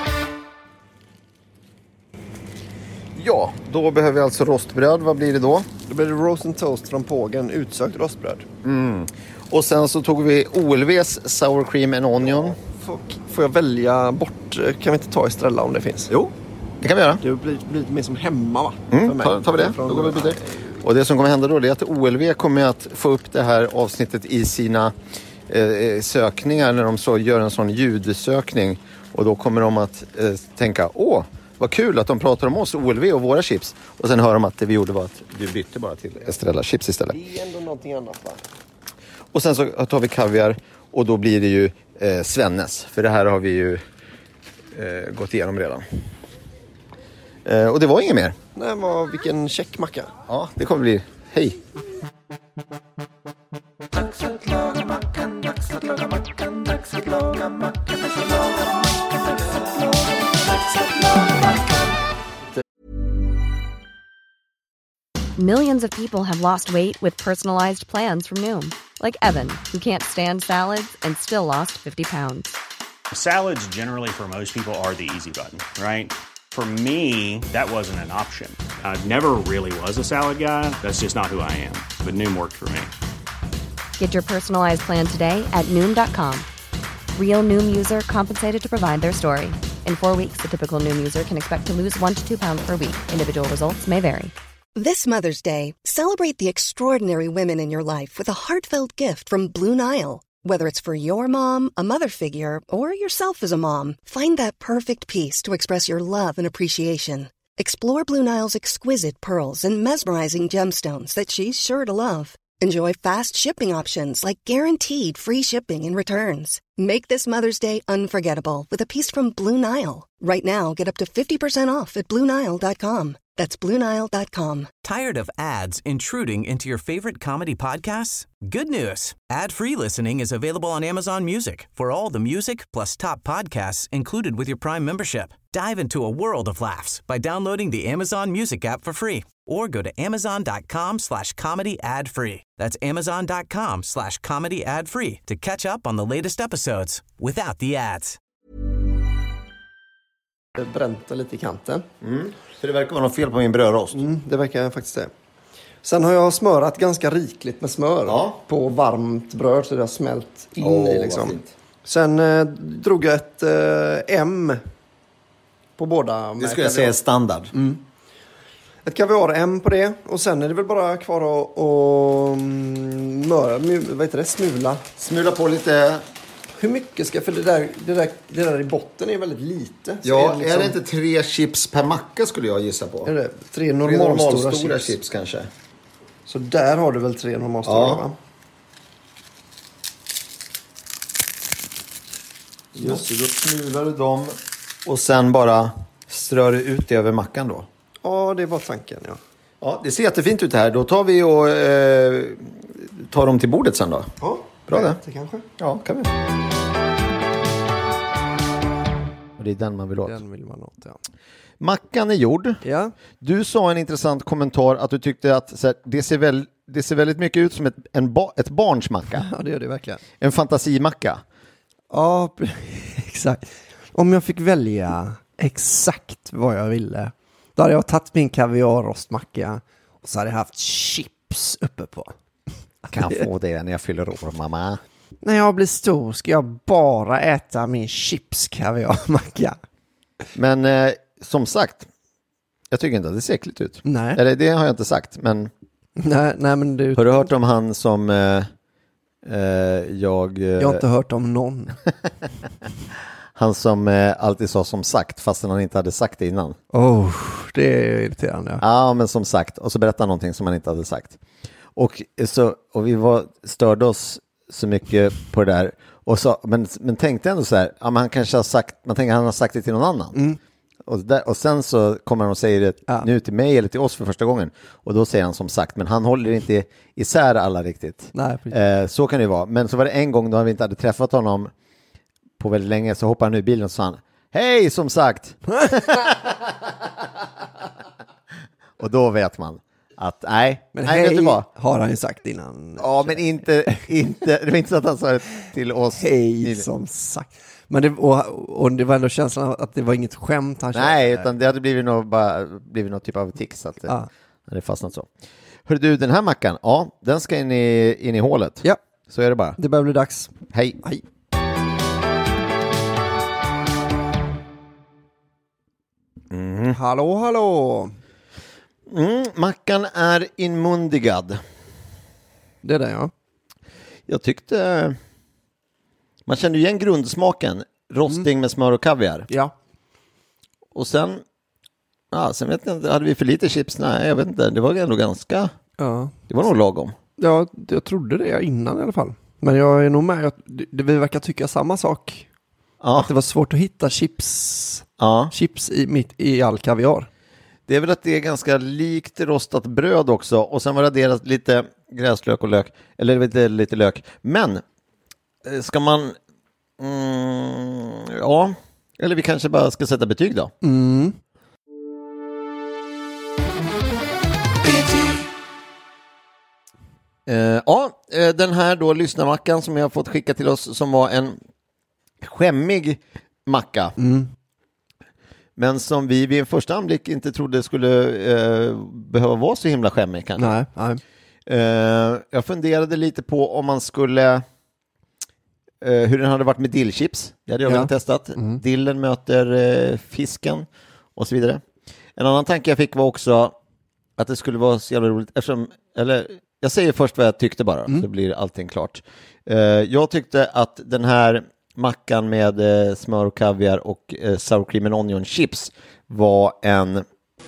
Ja, då behöver vi alltså rostbröd. Vad blir det då? Då blir det roast and toast från Pågen, utsökt rostbröd. Och sen så tog vi OLVs sour cream and onion. Får jag välja bort? Kan vi inte ta Estrella om det finns? Jo, det kan vi göra. Det blir lite mer som hemma, va? För mig. Tar vi det. Då går vi vidare. Och det som kommer hända då är att OLV kommer att få upp det här avsnittet i sina sökningar när de så gör en sån ljudsökning. Och då kommer de att tänka, vad kul att de pratar om oss, OLV och våra chips. Och sen hör de att det vi gjorde var att vi bytte bara till Estrella chips istället. Det är ändå någonting annat, va? Och sen så tar vi kaviar och då blir det ju Svennes. För det här har vi ju gått igenom redan. Och det var inget mer. Nej, vilken check macka. Ja, det kommer bli. Hej! Dags att laga mackan, dags att laga mackan, dags att laga mackan, dags att laga mackan, dags att laga mackan. Millions of people have lost weight with personalized plans from Noom. Like Evan, who can't stand salads and still lost 50 pounds. Salads generally for most people are the easy button, right? For me, that wasn't an option. I never really was a salad guy. That's just not who I am. But Noom worked for me. Get your personalized plan today at Noom.com. Real Noom user compensated to provide their story. In 4 weeks, the typical Noom user can expect to lose 1 to 2 pounds per week. Individual results may vary. This Mother's Day, celebrate the extraordinary women in your life with a heartfelt gift from Blue Nile. Whether it's for your mom, a mother figure, or yourself as a mom, find that perfect piece to express your love and appreciation. Explore Blue Nile's exquisite pearls and mesmerizing gemstones that she's sure to love. Enjoy fast shipping options like guaranteed free shipping and returns. Make this Mother's Day unforgettable with a piece from Blue Nile. Right now, get up to 50% off at BlueNile.com. That's BlueNile.com. Tired of ads intruding into your favorite comedy podcasts? Good news. Ad-free listening is available on Amazon Music for all the music plus top podcasts included with your Prime membership. Dive into a world of laughs by downloading the Amazon Music app for free or go to amazon.com/comedy ad-free. That's amazon.com/comedy ad-free to catch up on the latest episodes without the ads. Bränt lite i kanten. Så det verkar vara något fel på min brödrost. Det verkar faktiskt det. Sen har jag smörat ganska rikligt med smör på varmt bröd så det har smält in i liksom. Sen drog jag ett M på båda. Det skulle jag säga är standard. Ett kaviar-M på det. Och sen är det väl bara kvar att smula. Smula på lite. Hur mycket ska, för det där i botten är väldigt lite. Ja, är det, liksom, är det inte 3 chips per macka skulle jag gissa på? Är det 3 normalstora chips kanske? Så där har du väl 3 normalstora, va? Just det, då smular du dem och sen bara strör du ut det över mackan då. Ja, det var tanken, ja. Ja, det ser jättefint ut här. Då tar vi och tar dem till bordet sen då. Ja, bra det. Det kanske. Ja, kan vi. Och det är den man vill åt. Den vill man åt, ja. Mackan är gjord. Ja. Du sa en intressant kommentar att du tyckte att så här, det ser väldigt mycket ut som ett barns macka. Ja, det gör det verkligen. En fantasimacka. Ja, exakt. Om jag fick välja exakt vad jag ville, då hade jag tagit min kaviarrostmacka och så hade jag haft chips uppe på. Kan jag få det när jag fyller år, mamma? När jag blir stor ska jag bara äta min chips-kaviarmacka. Men som sagt, jag tycker inte att det ser äckligt ut. Nej. Eller det har jag inte sagt, men... Nej, men det... Har du hört om han som Jag har inte hört om någon. Han som alltid sa som sagt, fastän han inte hade sagt det innan. Det är irriterande. Ja, men som sagt. Och så berättade han någonting som han inte hade sagt. Och vi störde oss så mycket på det där. Och så, men tänkte ändå så här, ja, men han kanske har sagt, man tänker att han har sagt det till någon annan. Mm. Och sen så kommer han och säger det nu till mig eller till oss för första gången. Och då säger han som sagt, men han håller inte isär alla riktigt. Nej, så kan det ju vara. Men så var det en gång då vi inte hade träffat honom på väldigt länge, så hoppade han ur bilen och sa han, hej som sagt. Och då vet man att nej, hej, vet du vad? Har han ju sagt innan. Ja, men inte det var inte så att han sa det till oss. Hej som sagt. Men det var ändå känslan att det var inget skämt han körde. Nej, utan det hade blivit något typ av tics att det fastnat så. Hör du, den här mackan, den ska in i hålet. Ja. Så är det bara. Det börjar bli dags. Hej. Hallå. Mackan är inmundigad. Det är det, ja. Jag tyckte... Man kände igen grundsmaken. Rosting med smör och kaviar. Ja. Och sen vet jag inte, hade vi för lite chips? Nej, jag vet inte. Det var ändå ganska... Ja. Det var nog lagom. Ja, jag trodde det innan i alla fall. Men jag är nog med. Vi verkar tycka samma sak. Ja. Att det var svårt att hitta chips i all kaviar. Det är väl att det är ganska likt rostat bröd också. Och sen var det adderat lite gräslök och lök. Eller lite lök. Men ska man... Eller vi kanske bara ska sätta betyg då. Den här då lyssnarmackan som jag har fått skicka till oss, som var en skämmig macka. Men som vi vid en första anblick inte trodde skulle behöva vara så himla skämmig kanske. Nej. Jag funderade lite på om man skulle hur den hade varit med dillchips. Det hade jag väl testat. Dillen möter fisken och så vidare. En annan tanke jag fick var också att det skulle vara så jävla roligt jag säger först vad jag tyckte bara, så blir allting klart. Jag tyckte att den här mackan med smör och kaviar och sour cream and onion chips var en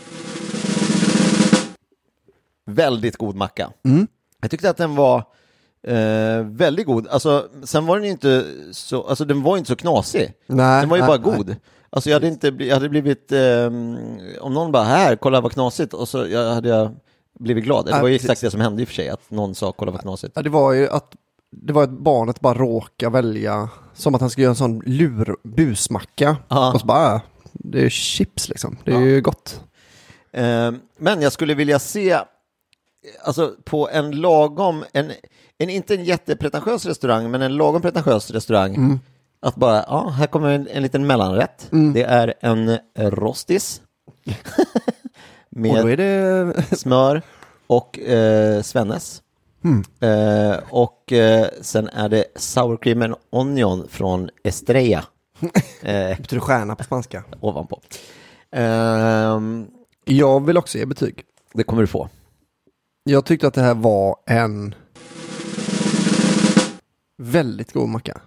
väldigt god macka. Jag tyckte att den var väldigt god. Alltså, sen var den inte så, alltså den var inte så knasig. Den var ju bara god. Alltså jag hade blivit om någon bara här, kolla vad knasigt, och så hade jag blivit glad. Det var ju exakt det som hände i och för sig, att någon sa kolla vad knasigt. Ja, det var ju att barnet bara råka välja, som att han ska göra en sån busmacka. Och så bara, det är chips liksom. Det är ju gott. Men jag skulle vilja se, alltså på en lagom, inte en jättepretentiös restaurang, men en lagom pretentiös restaurang. Att bara, här kommer en liten mellanrätt. Det är en rostis. Med och då är det smör och Svennes. Och sen är det sour cream and onion från Estrella. betyder stjärna på spanska. Ovanpå. Jag vill också ge betyg. Det kommer du få. Jag tyckte att det här var en väldigt god macka.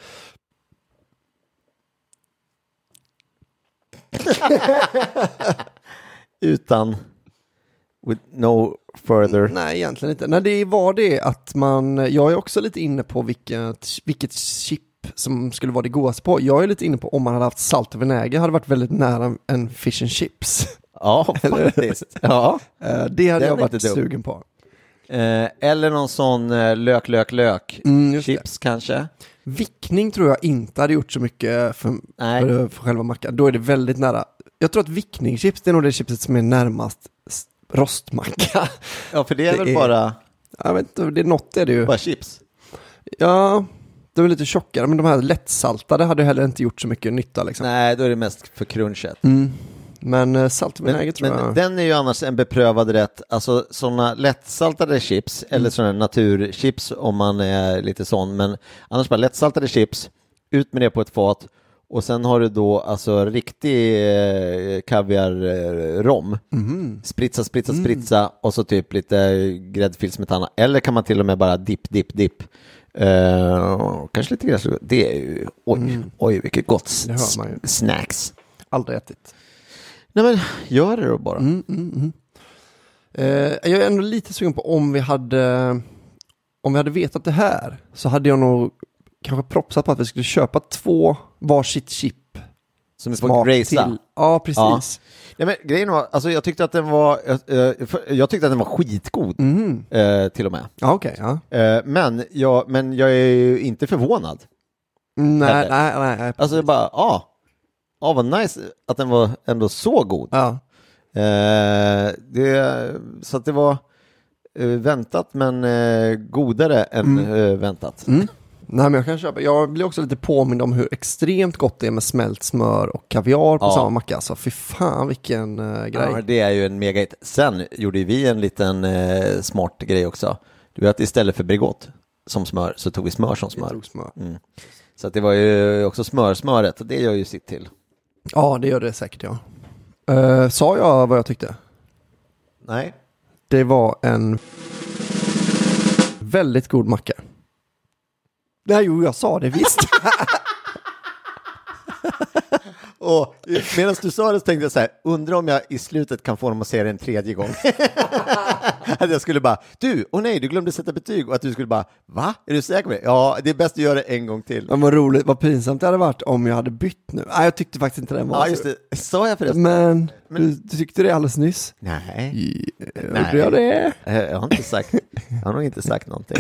Utan with no further. Nej, egentligen inte. Nej, det var det att jag är också lite inne på vilket chip som skulle vara det godaste på. Jag är lite inne på om man hade haft salt och vinäger hade varit väldigt nära en fish and chips. Ja, faktiskt. Ja. Det hade jag varit sugen på. Eller någon sån lök chips kanske. Vickning tror jag inte hade gjort så mycket för själva mackan. Då är det väldigt nära. Jag tror att vickningschips, det är nog det chipset som är närmast rostmacka. Ja, för det är väl bara... Jag vet inte, det är något är det ju. Bara chips. Ja, De är lite tjockare, men de här lättsaltade hade heller inte gjort så mycket nytta liksom. Nej, då är det mest för crunchet. Men saltvinäger tror jag. Men den är ju annars en beprövad rätt. Alltså sådana lättsaltade chips eller sådana naturchips om man är lite sån. Men annars bara lättsaltade chips, ut med det på ett fat. Och sen har du då alltså riktig kaviar-rom. Spritza och så typ lite gräddfilsmetana. Eller kan man till och med bara dipp. Kanske lite gräs. Det är ju, oj vilket gott snacks. Aldrig ätit. Nej men, gör det då bara. Jag är ändå lite sugen på om vi hade vetat det här så hade jag nog kanske propsat på att vi skulle köpa 2 varsitt chip. Som är på Graysa. Ja, precis. Ja. Ja, men grejen var, alltså jag tyckte att den var skitgod till och med. Ja, okej. Ja. Men jag är ju inte förvånad. Nej. Alltså bara, vad nice att den var ändå så god. Ja. Så att det var väntat men godare än väntat. Nej, men jag kan köpa. Jag blir också lite påmind om hur extremt gott det är med smält smör och kaviar på samma macka. Så fy fan vilken grej. Ja, det är ju en mega hit. Sen gjorde vi en liten smart grej också. Du vet att istället för Bregott som smör så tog vi smör som smör. Så att det var ju också smöret och det gör ju sitt till. Ja, det gör det säkert, ja. Sa jag vad jag tyckte? Nej. Det var en väldigt god macka. Nej, jo, jag sa det visst. Och medan du sa det så tänkte jag så här, undrar om jag i slutet kan få dem att säga det en tredje gång. Att jag skulle bara, nej, du glömde sätta betyg. Och att du skulle bara, va? Är du säker på det? Ja, det är bäst att göra det en gång till. Men vad roligt, vad pinsamt det hade varit om jag hade bytt nu. Nej, jag tyckte faktiskt inte det var. Ja, just det. Sa jag förresten? Men du tyckte det alldeles nyss? Nej. Gjorde jag det? Jag har nog inte sagt någonting.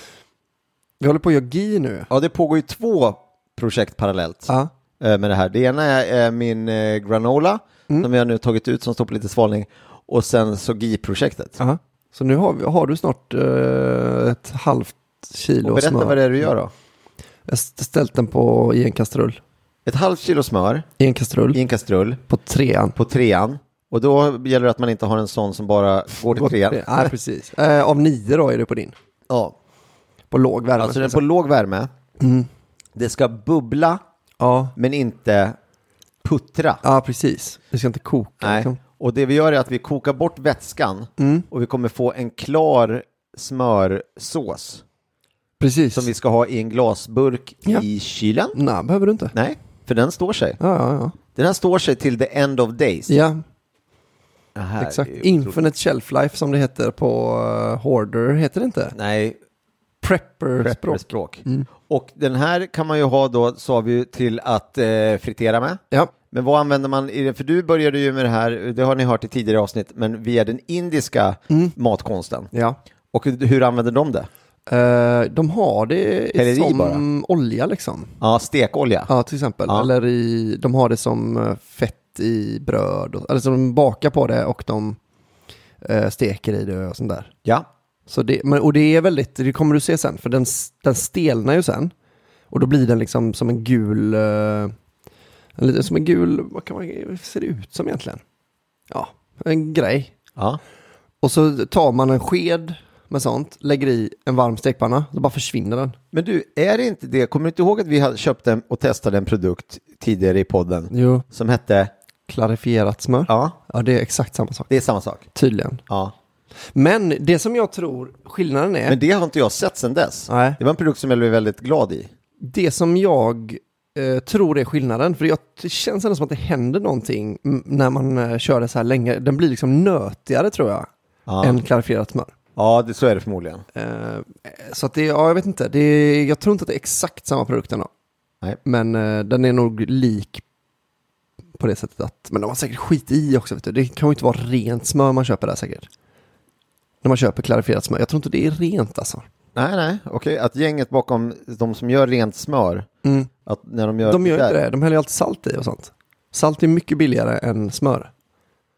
Vi håller på att göra GI nu. Ja, det pågår ju 2 projekt parallellt med det här. Det ena är min granola som jag nu tagit ut som står på lite svalning. Och sen så GI-projektet. Så nu har du snart ett halvt kilo smör. Och berätta vad det är du gör då. Jag har ställt den i en kastrull. Ett halvt kilo smör. I en kastrull. På 3:an. Och då gäller det att man inte har en sån som bara går till 3:an. Nej, precis. Av 9 då är det på din. Ja. På låg värme. Alltså den är på låg värme. Det ska bubbla, men inte puttra. Ja, precis. Det ska inte koka. Nej. Liksom. Och det vi gör är att vi kokar bort vätskan och vi kommer få en klar smörsås. Precis. Som vi ska ha i en glasburk i kylen. Nej, behöver du inte. Nej, för den står sig. Ja. Den här står sig till the end of days. Ja. Exakt. Infinite shelf life som det heter på Hoarder, heter det inte? Nej. Prepper-språk. Och den här kan man ju ha då, sa vi, till att fritera med. Ja. Men vad använder man i det? För du började ju med det här, det har ni hört i tidigare avsnitt, men via den indiska matkonsten. Ja. Och hur använder de det? De har det som bara olja liksom. Ja, stekolja. Ja, till exempel. Ja. Eller de har det som fett i bröd. Eller så de bakar på det och de steker i det och sånt där. Ja. Så och det är väldigt, det kommer du se sen, för den stelnar ju sen. Och då blir den liksom som en gul, vad ser det ut som egentligen? Ja, en grej. Ja. Och så tar man en sked med sånt, lägger i en varm stekpanna, så bara försvinner den. Men du, är det inte det? Kommer du inte ihåg att vi hade köpt och testade en produkt tidigare i podden? Jo. Som hette? Klarifierat smör. Ja. Ja, det är exakt samma sak. Det är samma sak. Tydligen. Ja. Men det som jag tror skillnaden är... Men det har inte jag sett sedan dess. Nej. Det var en produkt som jag blev väldigt glad i. Det som jag tror är skillnaden, för det känns ändå som att det händer någonting när man kör det så här länge. Den blir liksom nötigare, tror jag, än klarifierat smör. Ja, så är det förmodligen. Så att jag vet inte. Jag tror inte att det är exakt samma produkt ändå. Nej. Men den är nog lik på det sättet att... Men de har säkert skit i också, vet du. Det kan ju inte vara rent smör man köper där säkert. När man köper klarifierat smör. Jag tror inte det är rent alltså. Nej. Okej. Att gänget bakom de som gör rent smör. Att när de gör inte det. De häller ju alltid salt i och sånt. Salt är mycket billigare än smör.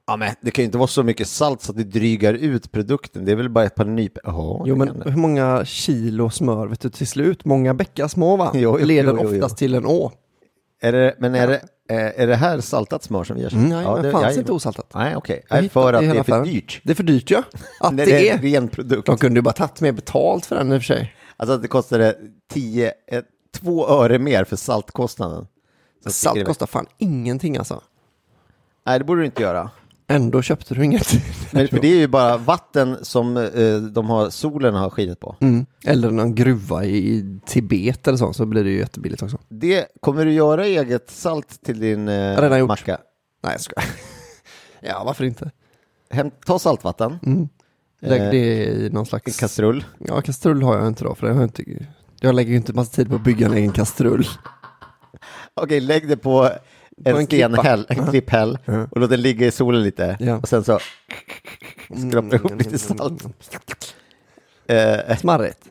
Ja, men det kan ju inte vara så mycket salt så att det drygar ut produkten. Det är väl bara ett par nyp. Jo, men hur många kilo smör vet du till slut? Många bäckar små, va? Leder oftast till en å. Är det här saltat smör som vi gör? Nej, det fanns inte osaltat. Nej, okej. För att det är för dyrt. Det är för dyrt, ja. Att det är en ren produkt. De kunde ju bara tagit mer betalt för den i och för sig. Alltså att det kostade 2 öre mer för saltkostnaden. Salt kostar fan ingenting alltså. Nej, det borde du inte göra. Ändå köpte du inget. Men för det är ju bara vatten som solen har skinit på. Eller någon gruva i Tibet eller så blir det ju jättebilligt också. Det kommer du göra eget salt till din macka? Nej, jag ska. Ja, varför inte? Ta saltvatten. Lägg det i någon slags kastrull. Ja, kastrull har jag inte då, för jag lägger ju inte massa tid på att bygga en egen kastrull. Okej, lägg det på en klipphäll och låt den ligga i solen lite. Och sen så skrapar ihop lite salt. Smarrigt.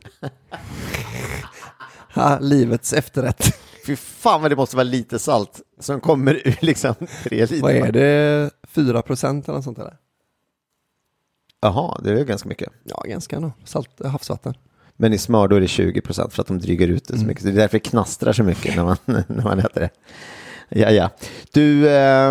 Livets efterrätt. Fy fan vad det måste vara lite salt som kommer ur liksom 3 liter. Vad är det? 4% eller något sånt där? Jaha, det är ganska mycket. Ja, ganska nog. Salt, havsvatten. Men i smör då är det 20% för att de dryger ut det så mycket. Det är därför det knastrar så mycket när man äter det. Ja. Du,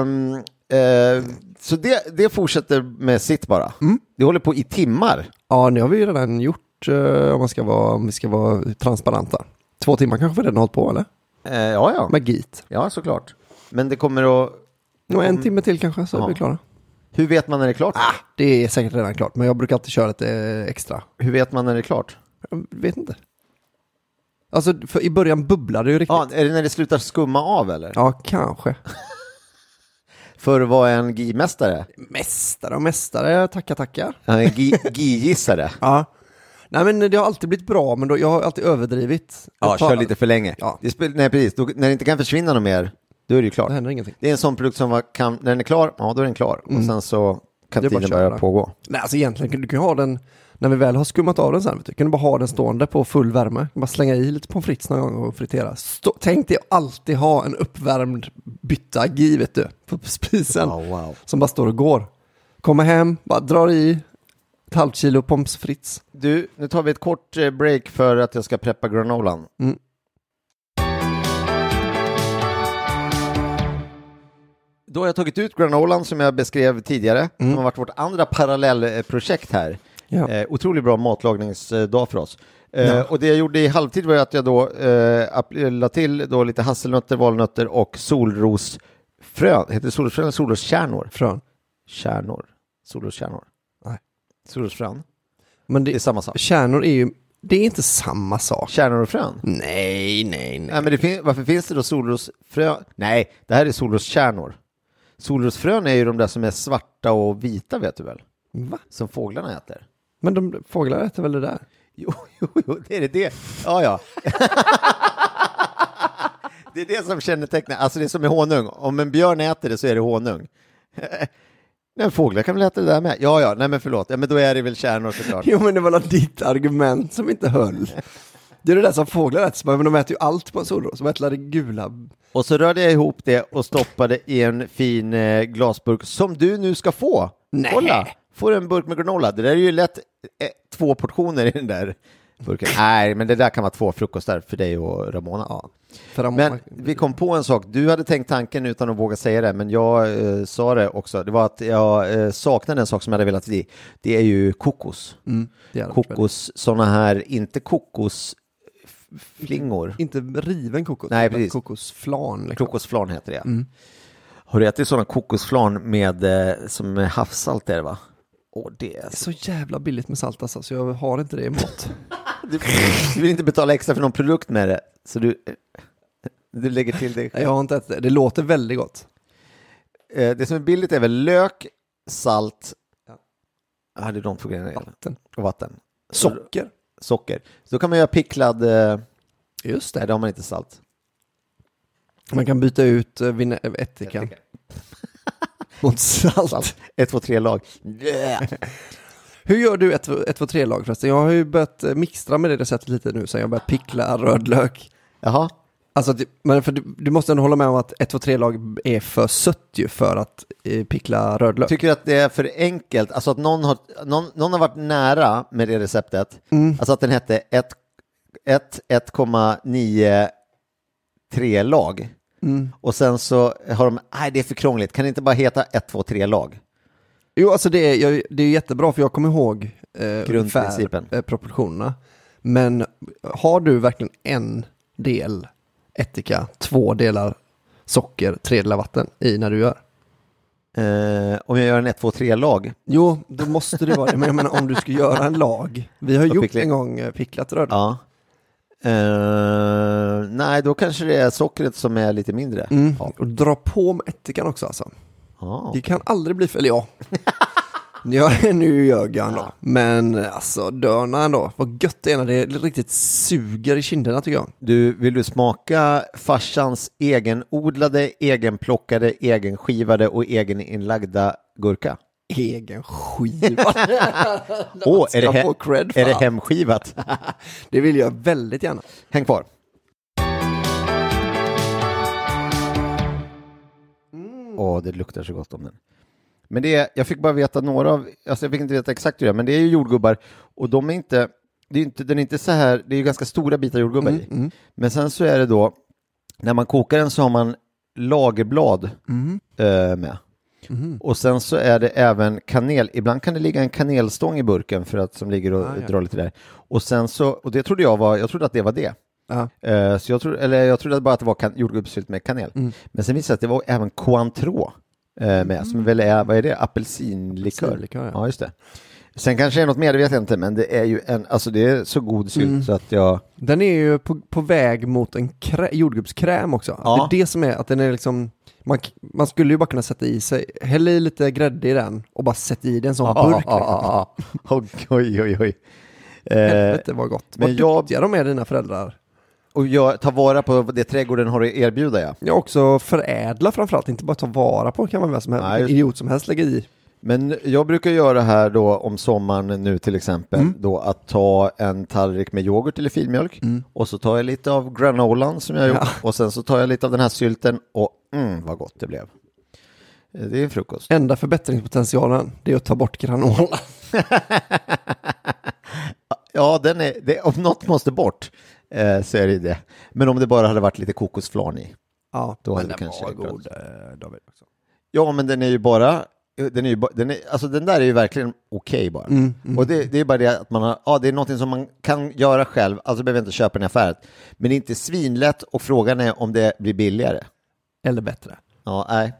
så det fortsätter med sitt bara. Det håller på i timmar. Ja, det har vi ju redan gjort om vi ska vara transparenta. 2 timmar kanske vi redan hållit på, eller? Ja. Med git. Ja, såklart. Men det kommer att... Och 1 timme till kanske, så är vi klara. Hur vet man när det är klart? Det är säkert redan klart, men jag brukar alltid köra ett extra. Hur vet man när det är klart? Jag vet inte. Alltså, för i början bubblar det ju riktigt. Ja, är det när det slutar skumma av, eller? Ja, kanske. För att vara en GI-mästare? Mästare, tackar. En GI-gissare? Ja. Nej, men det har alltid blivit bra, men jag har alltid överdrivit. Ja, kör lite för länge. Ja. Nej, precis. När det inte kan försvinna något mer, då är det ju klart. Det händer ingenting. Det är en sån produkt som när den är klar, ja då är den klar. Och sen så kan tiden börja pågå. Nej, alltså egentligen, du kan ha den, när vi väl har skummat av den sen, kan du bara ha den stående på full värme. Bara slänga i lite pommes frites någon gång och fritera. Tänk dig alltid ha en uppvärmd bytta vet du, på spisen. Wow. Som bara står och går. Kommer hem, bara drar i ett halvt kilo pommes frites. Du, nu tar vi ett kort break för att jag ska preppa granolan. Då har jag tagit ut granolan som jag beskrev tidigare. Som har varit vårt andra parallellprojekt här. Ja. Otroligt bra matlagningsdag för oss. Och det jag gjorde i halvtid var att jag då la till då lite hasselnötter, valnötter och solrosfrön. Heter det solrosfrön eller solroskärnor? Frön. Kärnor. Solroskärnor. Nej. Solrosfrön. Men Det är samma sak. Kärnor är ju, det är inte samma sak. Kärnor och frön? Nej. Nej, men varför finns det då solrosfrön? Nej, det här är solroskärnor. Solrosfrön är ju de där som är svarta och vita, vet du väl? Va? Som fåglarna äter. Men fåglar äter väl det där? Jo, det är det. Ja. Det är det som kännetecknar, alltså det är som är honung. Om en björn äter det så är det honung. Nej, fåglar kan väl äta det där med? Ja, nej men förlåt. Ja, men då är det väl kärnor såklart. Jo, men det var ditt argument som inte höll. Det är det där som fåglar äter, men de äter ju allt på en solros. De äter det gula. Och så rörde jag ihop det och stoppade i en fin glasburk som du nu ska få. Nej. Kolla, får en burk med granola. Det där är ju lätt 2 portioner i den där burken. Nej, men det där kan vara 2 frukostar för dig och Ramona. Ja, för Ramona. Men vi kom på en sak. Du hade tänkt tanken utan att våga säga det, men jag sa det också. Det var att jag saknade en sak som jag hade velat se. Det är ju kokos. Kokos, sådana här, inte kokosflingor. Inte riven kokos. Nej, precis. Kokosflan. Liksom. Kokosflan heter det. Har du ätit sådana kokosflan med som havssalt är det, va? Det är så jävla billigt med salt alltså, så jag har inte det i mått. Du vill inte betala extra för någon produkt med det, så du lägger till det. Jag har inte ätit det. Det låter väldigt gott. Det som är billigt är väl lök, salt. Ja, det är de 2 grejerna. Och vatten. Socker. Så då kan man göra picklad. Just det. Nej, då har man inte salt. Man kan byta ut ättikan mot salt. 1, 2, 3 lag. Hur gör du 1, 2, 3 lag förresten? Jag har ju börjat mixtra med det receptet lite nu, så jag har börjat pickla rödlök. Jaha. Alltså, men för du måste ändå hålla med om att 1-2-3-lag är för sött ju för att pickla rödlök. Tycker du att det är för enkelt? Alltså att någon har varit nära med det receptet. Alltså att den hette 1,93 lag. Och sen så har de, nej det är för krångligt. Kan det inte bara heta 1-2-3 lag? Jo, alltså det är jättebra för jag kommer ihåg grundprincipen, proportionerna. Men har du verkligen en del ättika, 2 delar socker, 3 delar vatten i när du gör? Om jag gör en 1-2-3 lag? Jo, då måste det vara det. Men jag menar om du ska göra en lag. Vi har gjort en gång picklat rödlök. Ja. Nej, då kanske det är sockret som är lite mindre. Ja. Och dra på med ättikan också alltså. Det kan aldrig bli fel, ja. Nu ljög jag ändå. Men alltså, dörna ändå. Vad gött det är när det riktigt suger i kinderna tycker jag. Vill du smaka farsans egenodlade, egenplockade, egenskivade och egeninlagda gurka? Egenskivad? Är det hemskivat? Det vill jag väldigt gärna. Häng kvar. Det luktar så gott om den. Men jag fick bara veta alltså jag fick inte veta exakt hur det är, men det är ju jordgubbar och den är inte så här, det är ju ganska stora bitar jordgubbar i. Men sen så är det då, när man kokar den så har man lagerblad med. Och sen så är det även kanel. Ibland kan det ligga en kanelstång i burken för att som ligger och drar lite där. Och sen så, och det trodde jag trodde att det var det. Så jag trodde bara att det var jordgubbssylt med kanel. Men sen visade det att det var även Cointreau med, som väl är, vad är det? Apelsinlikör. Ja, just det. Sen kanske det är något mer, det vet jag inte, men det är ju alltså det är så god sylt så att jag... Den är ju på väg mot en jordgubbskräm också. Ja. Det är det som är, att den är liksom... Man skulle ju bara kunna sätta i sig, häll i lite grädde i den och bara sätta i den som burk. Oj. Helvete var gott. Vad duktiga de är, dina föräldrar. Och jag tar vara på det trädgården har att erbjuda, ja. Jag också förädla framförallt, inte bara ta vara på, kan man väl som helst, idiot som helst lägga i. Men jag brukar göra här då om sommaren nu till exempel då att ta en tallrik med yoghurt eller filmjölk och så tar jag lite av granolan som jag har gjort och sen så tar jag lite av den här sylten och vad gott det blev. Det är en frukost. Enda förbättringspotentialen, det är att ta bort granola. Ja, om något måste bort så är det. Men om det bara hade varit lite kokosflarn i. Ja, då men den var god, David också. Ja, men den är ju bara... alltså den där är ju verkligen okej bara. Och det är bara det att man har, det är någonting som man kan göra själv, alltså behöver inte köpa den i affären. Men det är inte svinlätt och frågan är om det blir billigare. Eller bättre. Ja, nej.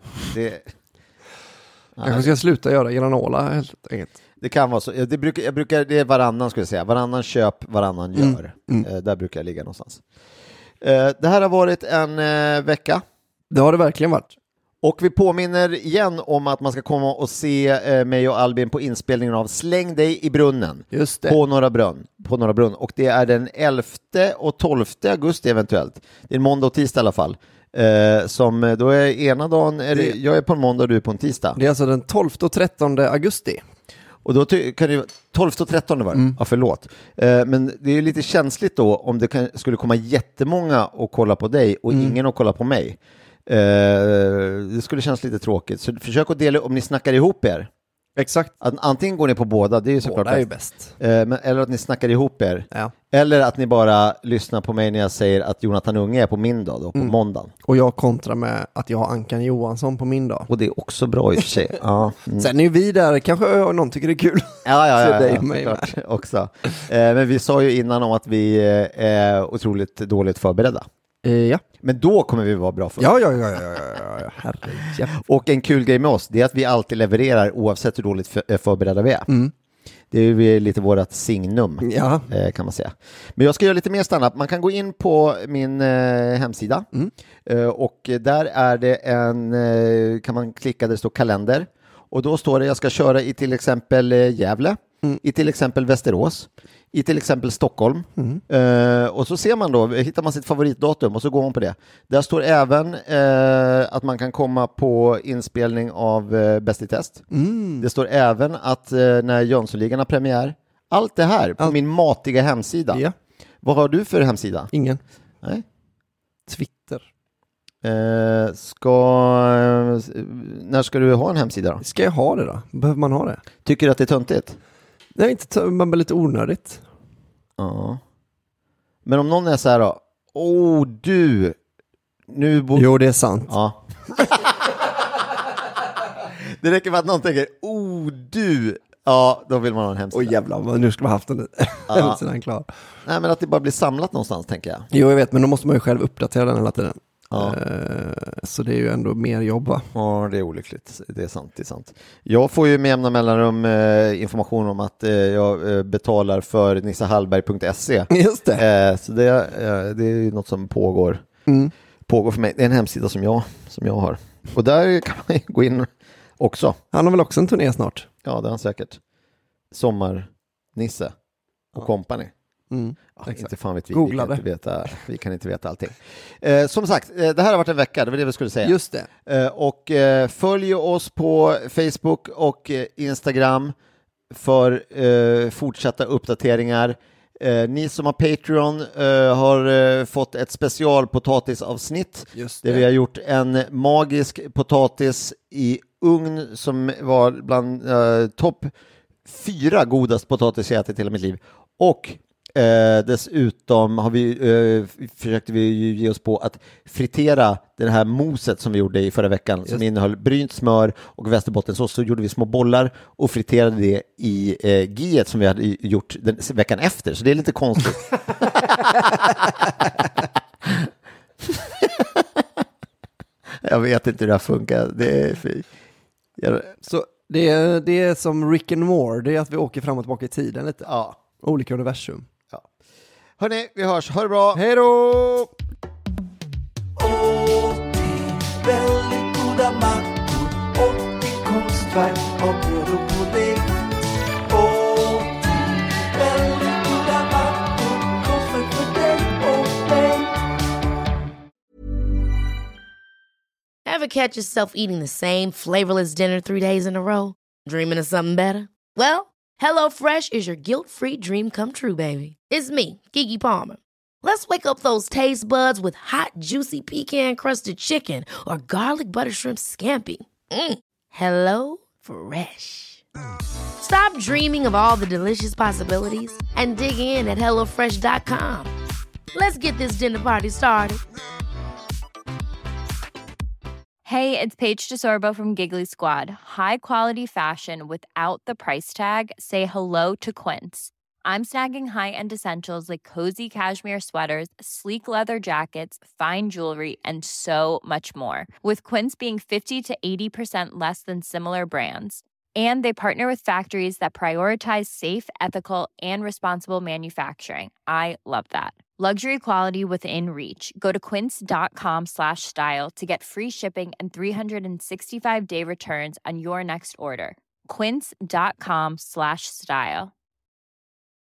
Jag ska sluta göra granola helt enkelt. Det kan vara så. Jag brukar, det är varannan skulle jag säga. Varannan köp, varannan gör. Där brukar jag ligga någonstans. Det här har varit en vecka. Det har det verkligen varit. Och vi påminner igen om att man ska komma och se mig och Albin på inspelningen av Släng dig i brunnen. Just det. På Norra Brunn. Och det är den 11 och 12 augusti eventuellt. Det är en måndag och tisdag i alla fall. Som då är ena dagen, jag är på en måndag och du är på en tisdag. Det är alltså den 12 och 13 augusti. Och då kan det 12 och 13 var det. Ja, förlåt. Men det är lite känsligt då om det skulle komma jättemånga och kolla på dig och ingen att kolla på mig. Det skulle kännas lite tråkigt. Så försök att dela om ni snackar ihop er. Exakt. Antingen går ni på båda, det är ju såklart båda är ju bäst. Eller att ni snackar ihop er. Ja. Eller att ni bara lyssnar på mig när jag säger att Jonathan Unge är på min dag då, på måndagen. Och jag kontrar med att jag har Ankan Johansson på min dag. Och det är också bra i och för sig. Ja. Sen är vi där, kanske någon tycker det är kul. Ja, också. Men vi sa ju innan om att vi är otroligt dåligt förberedda. Ja. Men då kommer vi vara bra för. Ja. Herregud. Och en kul grej med oss, det är att vi alltid levererar oavsett hur dåligt förberedda vi är. Det är ju lite vårat signum, kan man säga. Men jag ska göra lite mer stand-up. Man kan gå in på min hemsida och där är det kan man klicka där det står kalender. Och då står det jag ska köra i till exempel Gävle, i till exempel Västerås, i till exempel Stockholm. Och så ser man då, hittar man sitt favoritdatum och så går man på det. Där står även att man kan komma på inspelning av Bäst i test. Det står även att när Jönssonligan har premiär. Allt det här på min matiga hemsida. Ja. Vad har du för hemsida? Ingen. Nej. Twitter. När ska du ha en hemsida då? Ska jag ha det då? Behöver man ha det? Tycker du att det är töntigt? Nej, inte man blir lite onödigt. Ja. Men om någon är så här då, du, nu Jo, det är sant. Ja. Det räcker med att någon tänker, du, ja, då vill man ha en hemsida. Jävlar, nu ska man haft den hemsidan klar. Nej, men att det bara blir samlat någonstans, tänker jag. Jo, jag vet, men då måste man ju själv uppdatera den hela tiden. Ja. Så det är ju ändå mer jobb, va? Ja, det är olyckligt. Det är sant. Jag får ju med jämna mellanrum information om att jag betalar för nissahallberg.se. Just det. Så det är ju något som pågår för mig. Det är en hemsida som jag har. Och där kan man gå in också. Han har väl också en turné snart? Ja, det har han säkert. Sommarnisse och company. Inte fan vet vi. Vi kan inte veta allting. Som sagt, det här har varit en vecka, det var det vi skulle säga. Just det. Och följ oss på Facebook och Instagram för fortsatta uppdateringar. Ni som har Patreon har fått ett specialpotatisavsnitt där vi har gjort en magisk potatis i ugn som var bland topp 4 godast potatis jag ätit i hela mitt liv. Och dessutom har försökte vi ge oss på att fritera det här moset som vi gjorde i förra veckan som innehöll brynt smör och västerbottensås. Så gjorde vi små bollar och friterade det i giet som vi hade gjort veckan efter. Så det är lite konstigt. Jag vet inte hur det här funkar. Så det är som Rick and Morty, det är att vi åker fram och tillbaka i tiden lite. Ja. Olika universum. Ja. Hörrni, vi hörs. Ha det bra. Hej då! Väldigt goda mackor och konstverk av bröd och pudding. Väldigt goda mackor, konstverk för dig och mig. Ever catch yourself eating the same flavorless dinner 3 days in a row? Dreaming of something better? Well, HelloFresh is your guilt-free dream come true, baby. It's me, Keke Palmer. Let's wake up those taste buds with hot, juicy pecan-crusted chicken or garlic butter shrimp scampi. Hello Fresh. Stop dreaming of all the delicious possibilities and dig in at HelloFresh.com. Let's get this dinner party started. Hey, it's Paige DeSorbo from Giggly Squad. High quality fashion without the price tag. Say hello to Quince. I'm snagging high-end essentials like cozy cashmere sweaters, sleek leather jackets, fine jewelry, and so much more. With Quince being 50 to 80% less than similar brands. And they partner with factories that prioritize safe, ethical, and responsible manufacturing. I love that. Luxury quality within reach. Go to quince.com/style to get free shipping and 365-day returns on your next order. Quince.com/style.